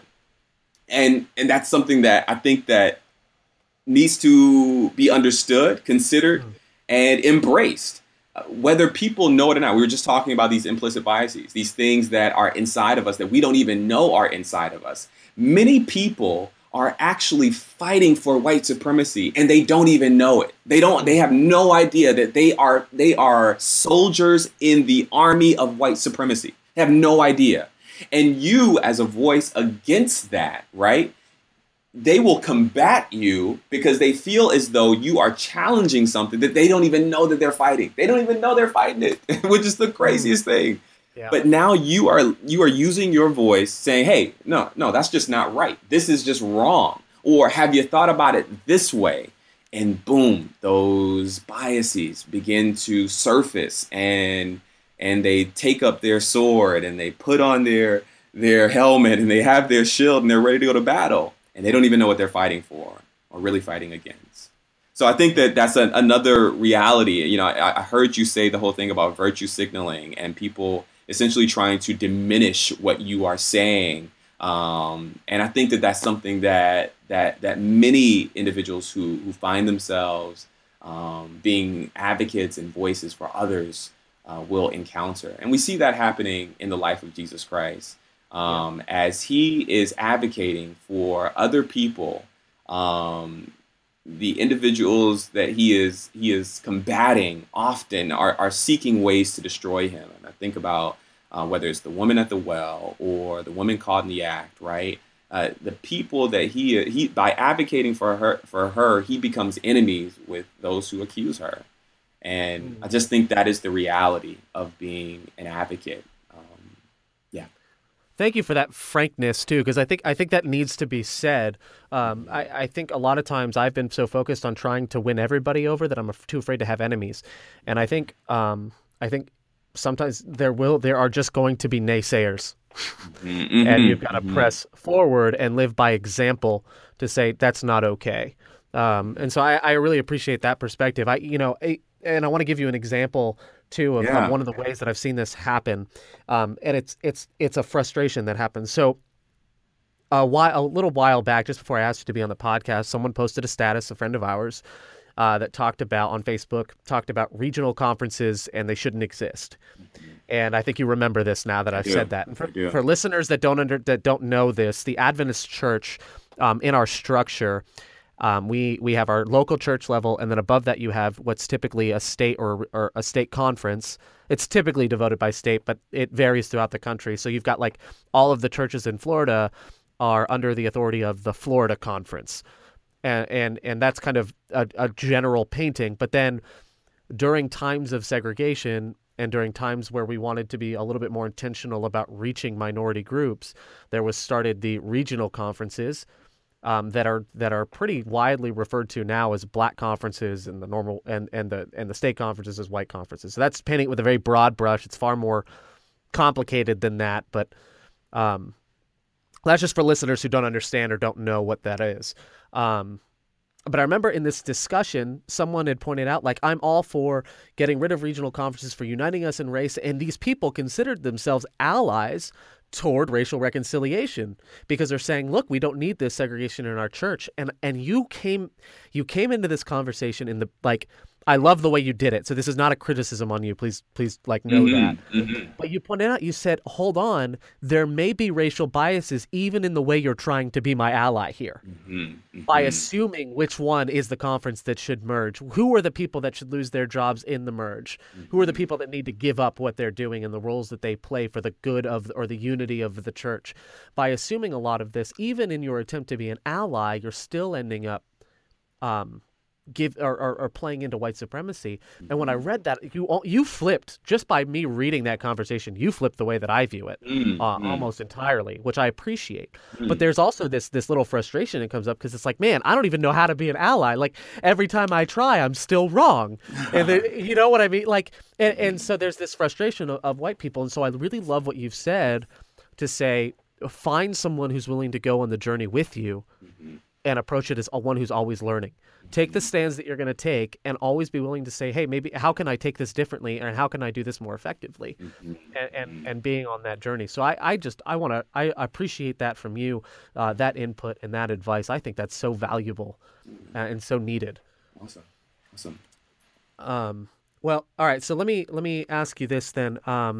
And that's something that I think that needs to be understood, considered, Mm. and embraced. Whether people know it or not, we were just talking about these implicit biases, these things that are inside of us that we don't even know are inside of us. Many people are actually fighting for white supremacy and they don't even know it. They have no idea that they are soldiers in the army of white supremacy. They have no idea. And you as a voice against that, right? They will combat you because they feel as though you are challenging something that they don't even know that they're fighting. They don't even know they're fighting it, which is the Mm. craziest thing. Yeah. But now you are using your voice saying, "Hey, no, no, that's just not right. This is just wrong." Or have you thought about it this way? And boom, those biases begin to surface and they take up their sword and they put on their helmet and they have their shield and they're ready to go to battle and they don't even know what they're fighting for or really fighting against. So I think that that's another reality. I heard you say the whole thing about virtue signaling and people essentially trying to diminish what you are saying. And I think that that's something that many individuals who find themselves being advocates and voices for others will encounter. And we see that happening in the life of Jesus Christ, Yeah. as he is advocating for other people. The individuals that he is combating often are seeking ways to destroy him. And I think about whether it's the woman at the well or the woman caught in the act, right? The people that he by advocating for her, he becomes enemies with those who accuse her. And I Mm. just think that is the reality of being an advocate. Yeah. Thank you for that frankness too, because I think that needs to be said. I think a lot of times I've been so focused on trying to win everybody over that I'm too afraid to have enemies, and I think sometimes there are just going to be naysayers, and you've got to Mm-hmm. press forward and live by example to say that's not okay. And so I really appreciate that perspective. And I want to give you an example too of Yeah. one of the ways that I've seen this happen, and it's a frustration that happens. So a little while back, just before I asked you to be on the podcast, someone posted a status, a friend of ours, that talked about on Facebook, talked about regional conferences and they shouldn't exist. And I think you remember this now that I I've said do. that. And I do. for listeners that don't know this, the Adventist Church, in our structure, we have our local church level, and then above that you have what's typically a state or a state conference. It's typically devoted by state, but it varies throughout the country. So you've got like all of the churches in Florida are under the authority of the Florida Conference, and that's kind of a general painting. But then during times of segregation and during times where we wanted to be a little bit more intentional about reaching minority groups, there was started the regional conferences, that are pretty widely referred to now as black conferences, and the normal and the state conferences as white conferences. So that's painting it with a very broad brush. It's far more complicated than that, but um, that's just for listeners who don't understand or don't know what that is. Um, but I remember in this discussion, someone had pointed out, like, I'm all for getting rid of regional conferences for uniting us in race. And these people considered themselves allies toward racial reconciliation because they're saying, look, we don't need this segregation in our church. And you came into this conversation in the, like, I love the way you did it. So this is not a criticism on you. Please like know that. Mm-hmm. Mm-hmm. But you pointed out, you said, hold on, there may be racial biases even in the way you're trying to be my ally here, Mm-hmm. by Mm-hmm. assuming which one is the conference that should merge. Who are the people that should lose their jobs in the merge? Who are the Mm-hmm. people that need to give up what they're doing and the roles that they play for the good of or the unity of the church? By assuming a lot of this, even in your attempt to be an ally, you're still ending up um, or playing into white supremacy. And when I read that, you flipped just by me reading that conversation. You flipped the way that I view it, Mm-hmm. almost entirely, which I appreciate. But there's also this little frustration that comes up because it's like, man, I don't even know how to be an ally. Like every time I try, I'm still wrong, and then, you know what I mean? Like, and so there's this frustration of white people, and so I really love what you've said to say, find someone who's willing to go on the journey with you Mm-hmm. and approach it as one who's always learning. Take the stands that you're going to take and always be willing to say, hey, maybe how can I take this differently and how can I do this more effectively? And being on that journey. So I appreciate that from you, that input and that advice. I think that's so valuable, and so needed. Awesome. Awesome. Well, all right. So let me ask you this then.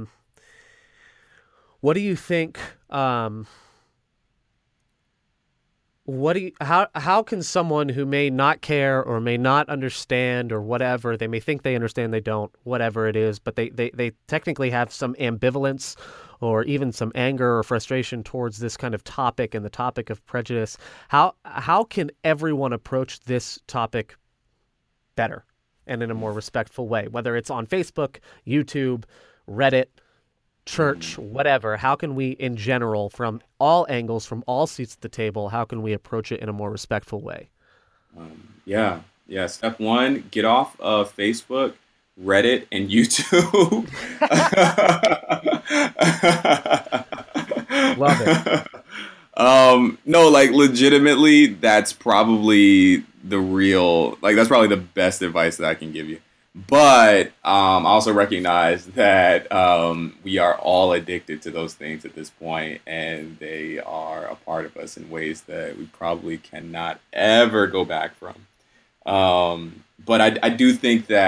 What do you think? How can someone who may not care or may not understand or whatever, they may think they understand, they don't, whatever it is, but they technically have some ambivalence or even some anger or frustration towards this kind of topic and the topic of prejudice. How can everyone approach this topic better and in a more respectful way, whether it's on Facebook, YouTube, Reddit, church, whatever? How can we, in general, from all angles, from all seats at the table, how can we approach it in a more respectful way? Yeah. Yeah. Step one, get off of Facebook, Reddit, and YouTube. Love it. No, like legitimately, that's probably that's probably the best advice that I can give you. But I also recognize that we are all addicted to those things at this point, and they are a part of us in ways that we probably cannot ever go back from. But I do think that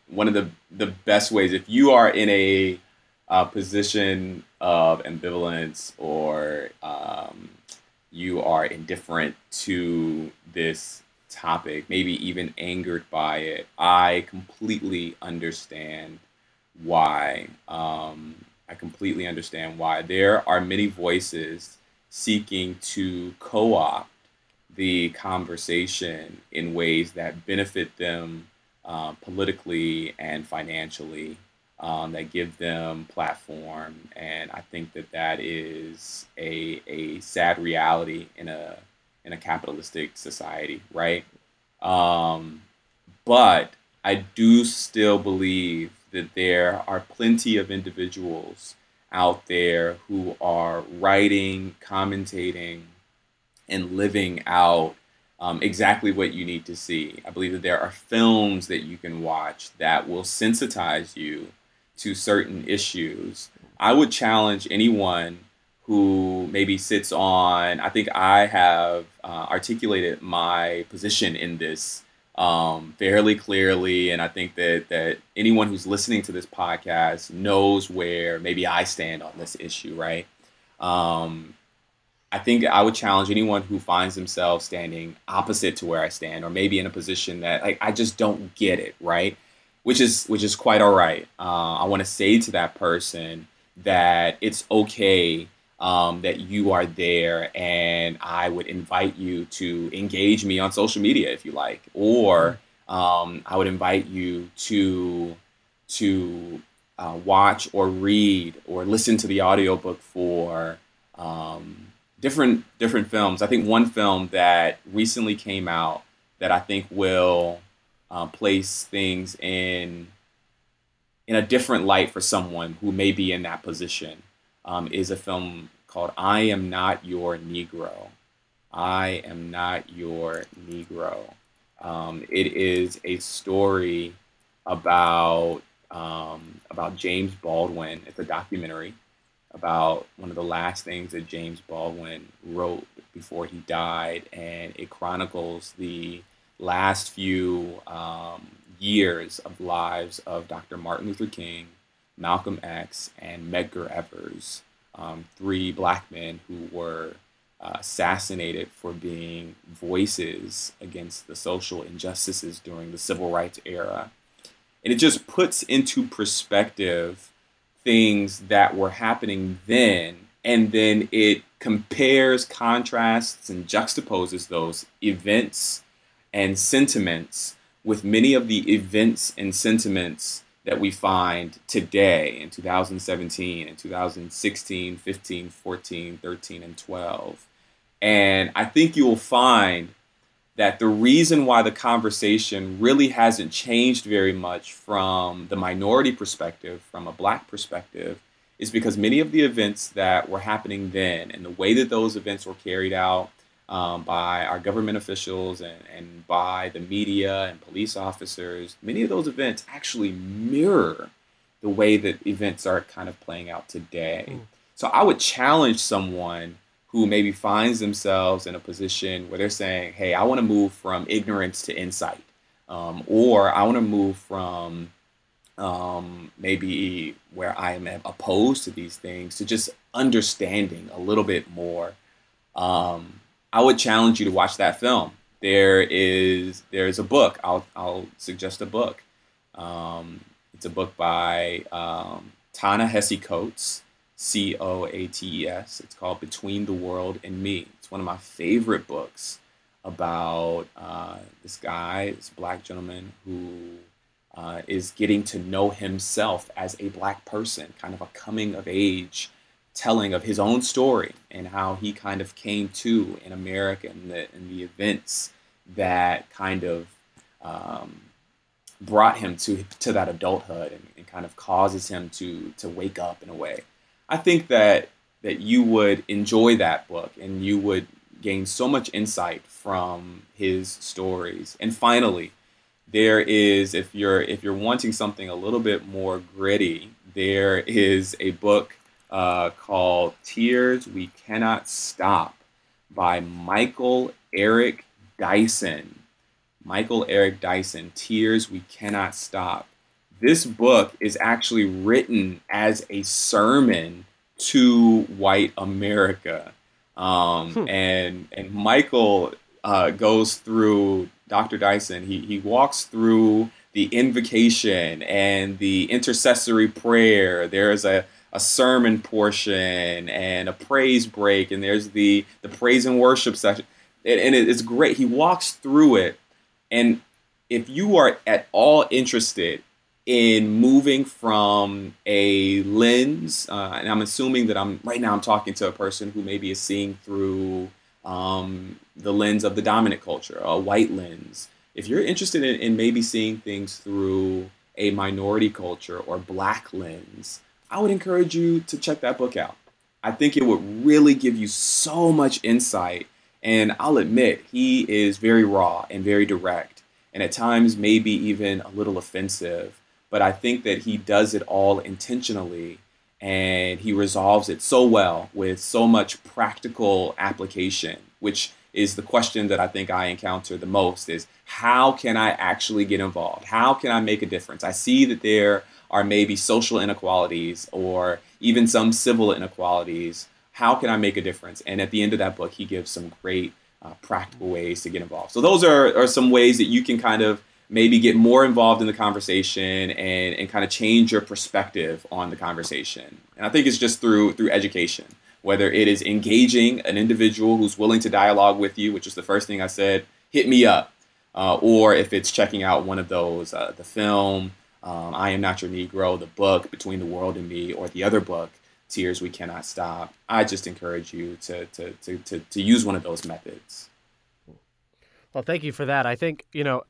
one of the best ways, if you are in a position of ambivalence, or you are indifferent to this topic, maybe even angered by it, I completely understand why. I completely understand why. There are many voices seeking to co opt the conversation in ways that benefit them politically and financially, that give them platform. And I think that that is a sad reality in a capitalistic society, right? Um, but I do still believe that there are plenty of individuals out there who are writing, commentating, and living out exactly what you need to see. I believe that there are films that you can watch that will sensitize you to certain issues. I would challenge anyone who maybe sits on, I think I have articulated my position in this fairly clearly. And I think that anyone who's listening to this podcast knows where maybe I stand on this issue, right? Um, I think I would challenge anyone who finds themselves standing opposite to where I stand, or maybe in a position that like I just don't get it, right? Which is quite all right. I want to say to that person that it's okay, that you are there, and I would invite you to engage me on social media if you like, or I would invite you to watch or read or listen to the audiobook for. Different films. I think one film that recently came out that I think will place things in a different light for someone who may be in that position, is a film called "I Am Not Your Negro." I am not your Negro. It is a story about James Baldwin. It's a documentary about one of the last things that James Baldwin wrote before he died, and it chronicles the last few years of lives of Dr. Martin Luther King, Malcolm X, and Medgar Evers, three black men who were assassinated for being voices against the social injustices during the civil rights era. And it just puts into perspective things that were happening then, and then it compares, contrasts, and juxtaposes those events and sentiments with many of the events and sentiments that we find today in 2017 and 2016, 15, 14, 13, and 12. And I think you will find that the reason why the conversation really hasn't changed very much from the minority perspective, from a black perspective, is because many of the events that were happening then and the way that those events were carried out by our government officials and by the media and police officers, many of those events actually mirror the way that events are kind of playing out today. So I would challenge someone who maybe finds themselves in a position where they're saying, hey, I want to move from ignorance to insight, or I want to move from maybe where I am opposed to these things to just understanding a little bit more. I would challenge you to watch that film. There's a book. I'll suggest a book. It's a book by Ta-Nehisi Coates, Coates. It's called Between the World and Me. It's one of my favorite books about this guy, this black gentleman who is getting to know himself as a black person, kind of a coming of age telling of his own story and how he kind of came to in America and the events that kind of brought him to that adulthood and kind of causes him to wake up in a way. I think that you would enjoy that book and you would gain so much insight from his stories. And finally, there is, if you're wanting something a little bit more gritty, there is a book called Tears We Cannot Stop by Michael Eric Dyson. Michael Eric Dyson, Tears We Cannot Stop. this book is actually written as a sermon to white America. Hmm. And Michael goes through, Dr. Dyson, he walks through the invocation and the intercessory prayer. There's a sermon portion and a praise break, and there's the praise and worship section. And it's great. He walks through it. And if you are at all interested in moving from a lens, and I'm assuming that I'm talking to a person who maybe is seeing through the lens of the dominant culture, a white lens. If you're interested in maybe seeing things through a minority culture or black lens, I would encourage you to check that book out. I think it would really give you so much insight. And I'll admit, he is very raw and very direct, and at times maybe even a little offensive. But I think that he does it all intentionally, and he resolves it so well with so much practical application, which is the question that I think I encounter the most is, how can I actually get involved? How can I make a difference? I see that there are maybe social inequalities or even some civil inequalities. How can I make a difference? And at the end of that book, he gives some great practical ways to get involved. So those are some ways that you can kind of maybe get more involved in the conversation and kind of change your perspective on the conversation. And I think it's just through education, whether it is engaging an individual who's willing to dialogue with you, which is the first thing I said, hit me up, or if it's checking out one of those, the film, I Am Not Your Negro, the book, Between the World and Me, or the other book, Tears We Cannot Stop. I just encourage you to use one of those methods. Well, thank you for that. I think,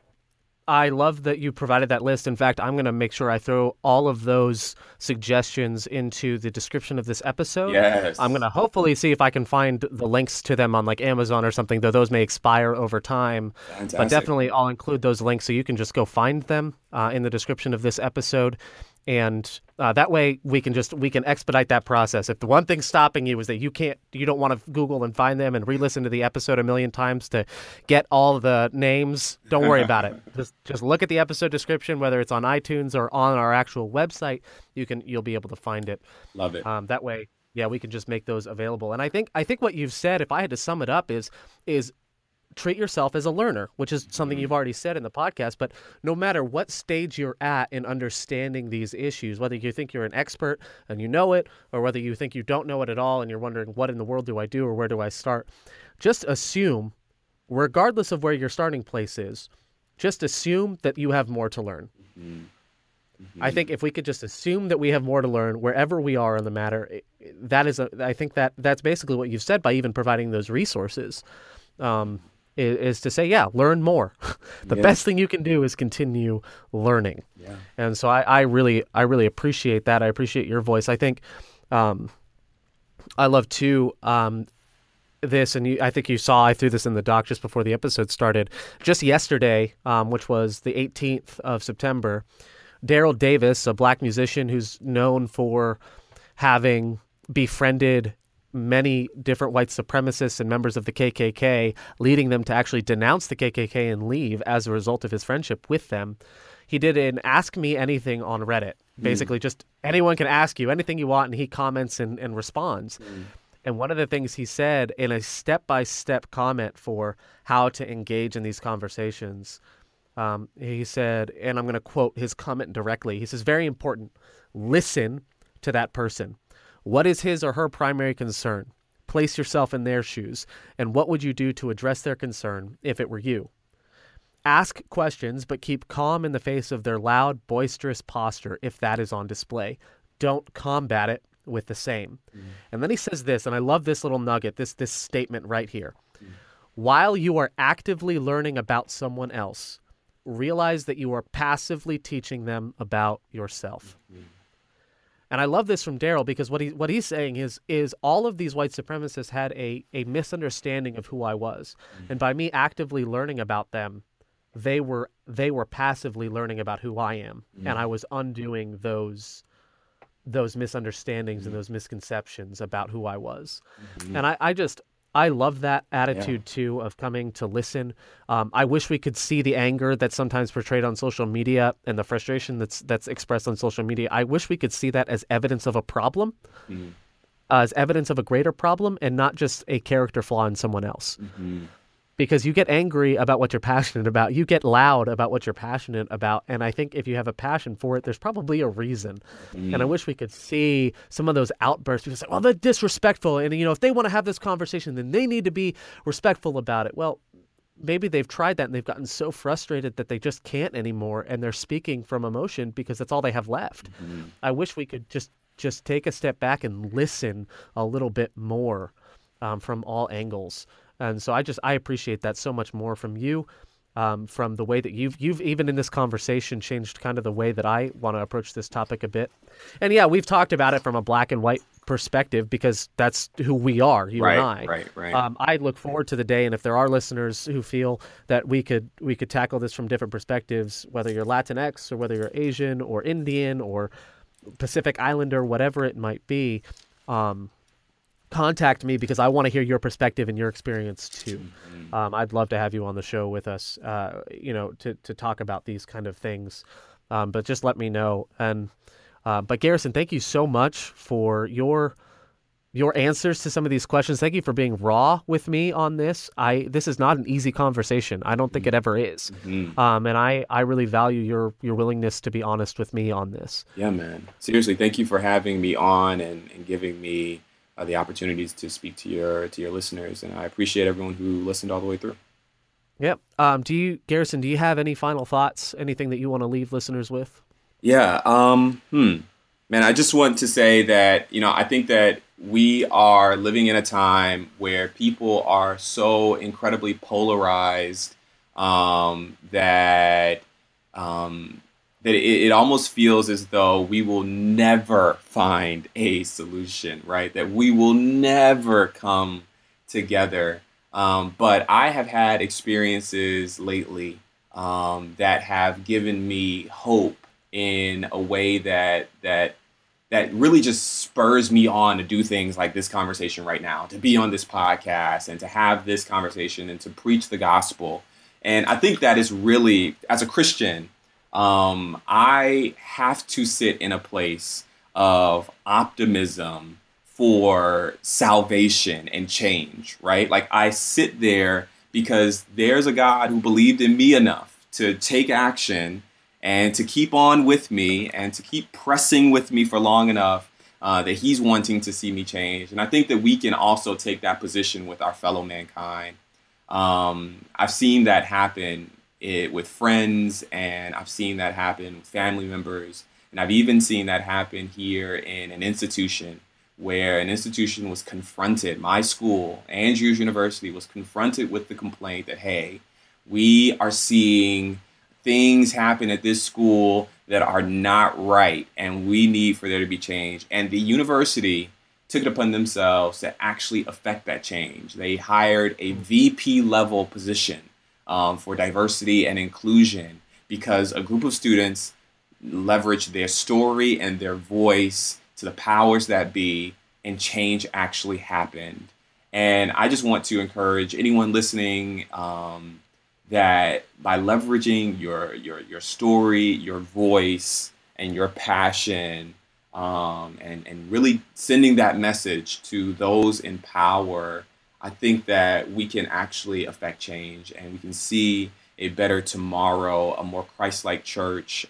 I love that you provided that list. In fact, I'm going to make sure I throw all of those suggestions into the description of this episode. Yes. I'm going to hopefully see if I can find the links to them on like Amazon or something, though those may expire over time. Fantastic. But definitely I'll include those links so you can just go find them in the description of this episode. And that way we can expedite that process. If the one thing stopping you is that you don't want to Google and find them and re-listen to the episode a million times to get all the names, don't worry about it. Just look at the episode description, whether it's on iTunes or on our actual website. You'll be able to find it. Love it. That way, yeah, we can just make those available. And I think what you've said, if I had to sum it up, is treat yourself as a learner, which is something you've already said in the podcast. But no matter what stage you're at in understanding these issues, whether you think you're an expert and you know it, or whether you think you don't know it at all and you're wondering, what in the world do I do or where do I start? Just assume, regardless of where your starting place is, just assume that you have more to learn. Mm-hmm. Mm-hmm. I think if we could just assume that we have more to learn wherever we are in the matter, I think that's basically what you've said by even providing those resources. Is to say, yeah, learn more. The best thing you can do is continue learning. Yeah. And so I really appreciate that. I appreciate your voice. I think I love too this, and I think you saw I threw this in the doc just before the episode started. Just yesterday, which was the 18th of September, Daryl Davis, a black musician who's known for having befriended many different white supremacists and members of the KKK, leading them to actually denounce the KKK and leave as a result of his friendship with them. He did an Ask Me Anything on Reddit. Basically, just anyone can ask you anything you want, and he comments and responds. And one of the things he said in a step-by-step comment for how to engage in these conversations, he said, and I'm going to quote his comment directly, he says, very important, listen to that person. What is his or her primary concern? Place yourself in their shoes. And what would you do to address their concern if it were you? Ask questions, but keep calm in the face of their loud, boisterous posture if that is on display. Don't combat it with the same. And then he says this, and I love this little nugget, this statement right here. While you are actively learning about someone else, realize that you are passively teaching them about yourself. And I love this from Daryl because what he's saying is all of these white supremacists had a misunderstanding of who I was. And by me actively learning about them, they were passively learning about who I am. And I was undoing those misunderstandings and those misconceptions about who I was. And I just I love that Yeah. attitude too of coming to listen. I wish we could see the anger that's sometimes portrayed on social media and the frustration that's expressed on social media. I wish we could see that as evidence of a problem, Mm-hmm. as evidence of a greater problem, and not just a character flaw in someone else. Mm-hmm. Because you get angry about what you're passionate about, you get loud about what you're passionate about, and I think if you have a passion for it, there's probably a reason. And I Mm-hmm. wish we could see some of those outbursts. People say, "Well, they're disrespectful," and if they want to have this conversation, then they need to be respectful about it. Well, maybe they've tried that and they've gotten so frustrated that they just can't anymore, and they're speaking from emotion because that's all they have left. Mm-hmm. I wish we could just take a step back and listen a little bit more from all angles. And so I appreciate that so much more from you, from the way that you've even in this conversation changed kind of the way that I want to approach this topic a bit. And yeah, we've talked about it from a black and white perspective because that's who we are, you and Right, I. right, right. I look forward to the day, and if there are listeners who feel that we could tackle this from different perspectives, whether you're Latinx or whether you're Asian or Indian or Pacific Islander, whatever it might be, contact me because I want to hear your perspective and your experience too. Mhm. I'd love to have you on the show with us, to talk about these kind of things. But just let me know. And but Garrison, thank you so much for your answers to some of these questions. Thank you for being raw with me on this. This is not an easy conversation. I don't think it ever is. Mhm. And I really value your willingness to be honest with me on this. Yeah, man. Seriously, thank you for having me on and giving me the opportunities to speak to your listeners, and I appreciate everyone who listened all the way through. Yep. Garrison, do you have any final thoughts? Anything that you want to leave listeners with? Yeah. Man, I just want to say that, I think that we are living in a time where people are so incredibly polarized, that it almost feels as though we will never find a solution, right? That we will never come together. But I have had experiences lately, that have given me hope in a way that really just spurs me on to do things like this conversation right now, to be on this podcast and to have this conversation and to preach the gospel. And I think that is really, as a Christian, I have to sit in a place of optimism for salvation and change, right? Like I sit there because there's a God who believed in me enough to take action and to keep on with me and to keep pressing with me for long enough, that he's wanting to see me change. And I think that we can also take that position with our fellow mankind. I've seen that happen with friends, and I've seen that happen with family members. And I've even seen that happen here in an institution where an institution was confronted, my school, Andrews University, was confronted with the complaint that, hey, we are seeing things happen at this school that are not right, and we need for there to be change. And the university took it upon themselves to actually affect that change. They hired a VP level position, for diversity and inclusion, because a group of students leveraged their story and their voice to the powers that be, and change actually happened. And I just want to encourage anyone listening, that by leveraging your story, your voice, and your passion, and really sending that message to those in power, I think that we can actually affect change, and we can see a better tomorrow, a more Christ-like church,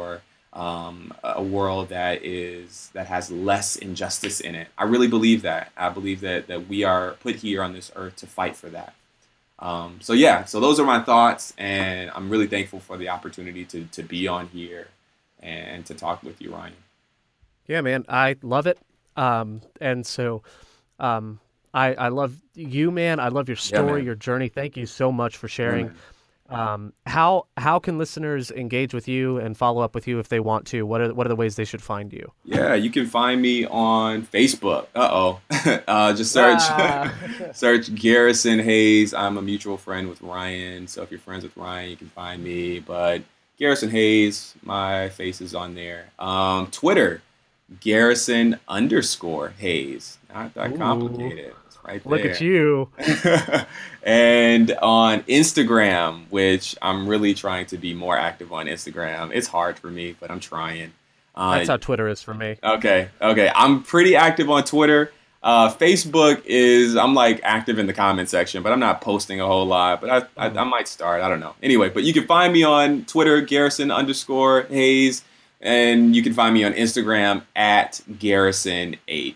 a world that has less injustice in it. I really believe that. I believe that we are put here on this earth to fight for that. So those are my thoughts, and I'm really thankful for the opportunity to be on here and to talk with you, Ryan. Yeah, man, I love it. And so, I love you, man. I love your Yeah, story, man. your journey. Thank you so much for Yeah, sharing. man. How can listeners engage with you and follow up with you if they want to? What are the ways they should find you? Yeah, you can find me on Facebook. Just search Ah. search Garrison Hayes. I'm a mutual friend with Ryan, so if you're friends with Ryan, you can find me. But Garrison Hayes, my face is on there. Twitter, Garrison _Hayes. Not that Ooh. complicated. It's right Look there. at you. And on Instagram, which I'm really trying to be more active on Instagram. It's hard for me, but I'm trying. Uh, That's how Twitter is for me. okay. I'm pretty active on Twitter. Facebook is I'm like active in the comment section, but I'm not posting a whole lot. But I might start. I don't know. Anyway, but you can find me on Twitter, Garrison_Hayes, and you can find me on Instagram at GarrisonH,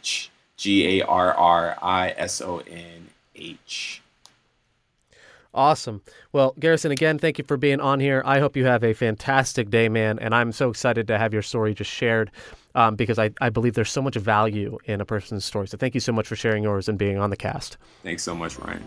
GarrisonH. Awesome. Well, Garrison, again, thank you for being on here. I hope you have a fantastic day, man. And I'm so excited to have your story just shared because I believe there's so much value in a person's story. So thank you so much for sharing yours and being on the cast. Thanks so much, Ryan.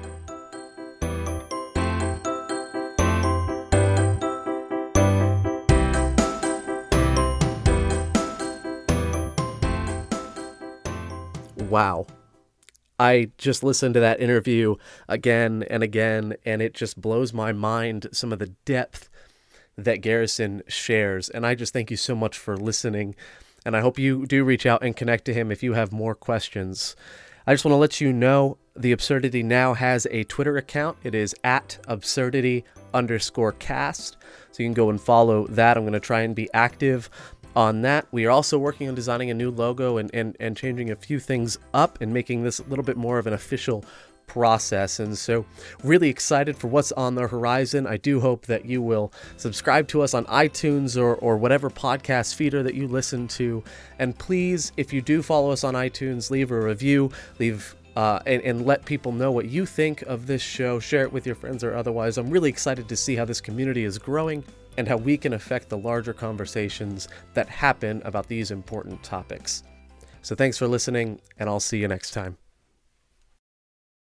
Wow. I just listened to that interview again and again, and it just blows my mind some of the depth that Garrison shares. And I just thank you so much for listening. And I hope you do reach out and connect to him if you have more questions. I just want to let you know The Absurdity now has a Twitter account. It is at absurdity_cast. So you can go and follow that. I'm going to try and be active on that. We are also working on designing a new logo and changing a few things up and making this a little bit more of an official process. And so really excited for what's on the horizon. I do hope that you will subscribe to us on iTunes or whatever podcast feeder that you listen to. And please, if you do follow us on iTunes, leave a review, and let people know what you think of this show. Share it with your friends or otherwise. I'm really excited to see how this community is growing and how we can affect the larger conversations that happen about these important topics. So thanks for listening, and I'll see you next time.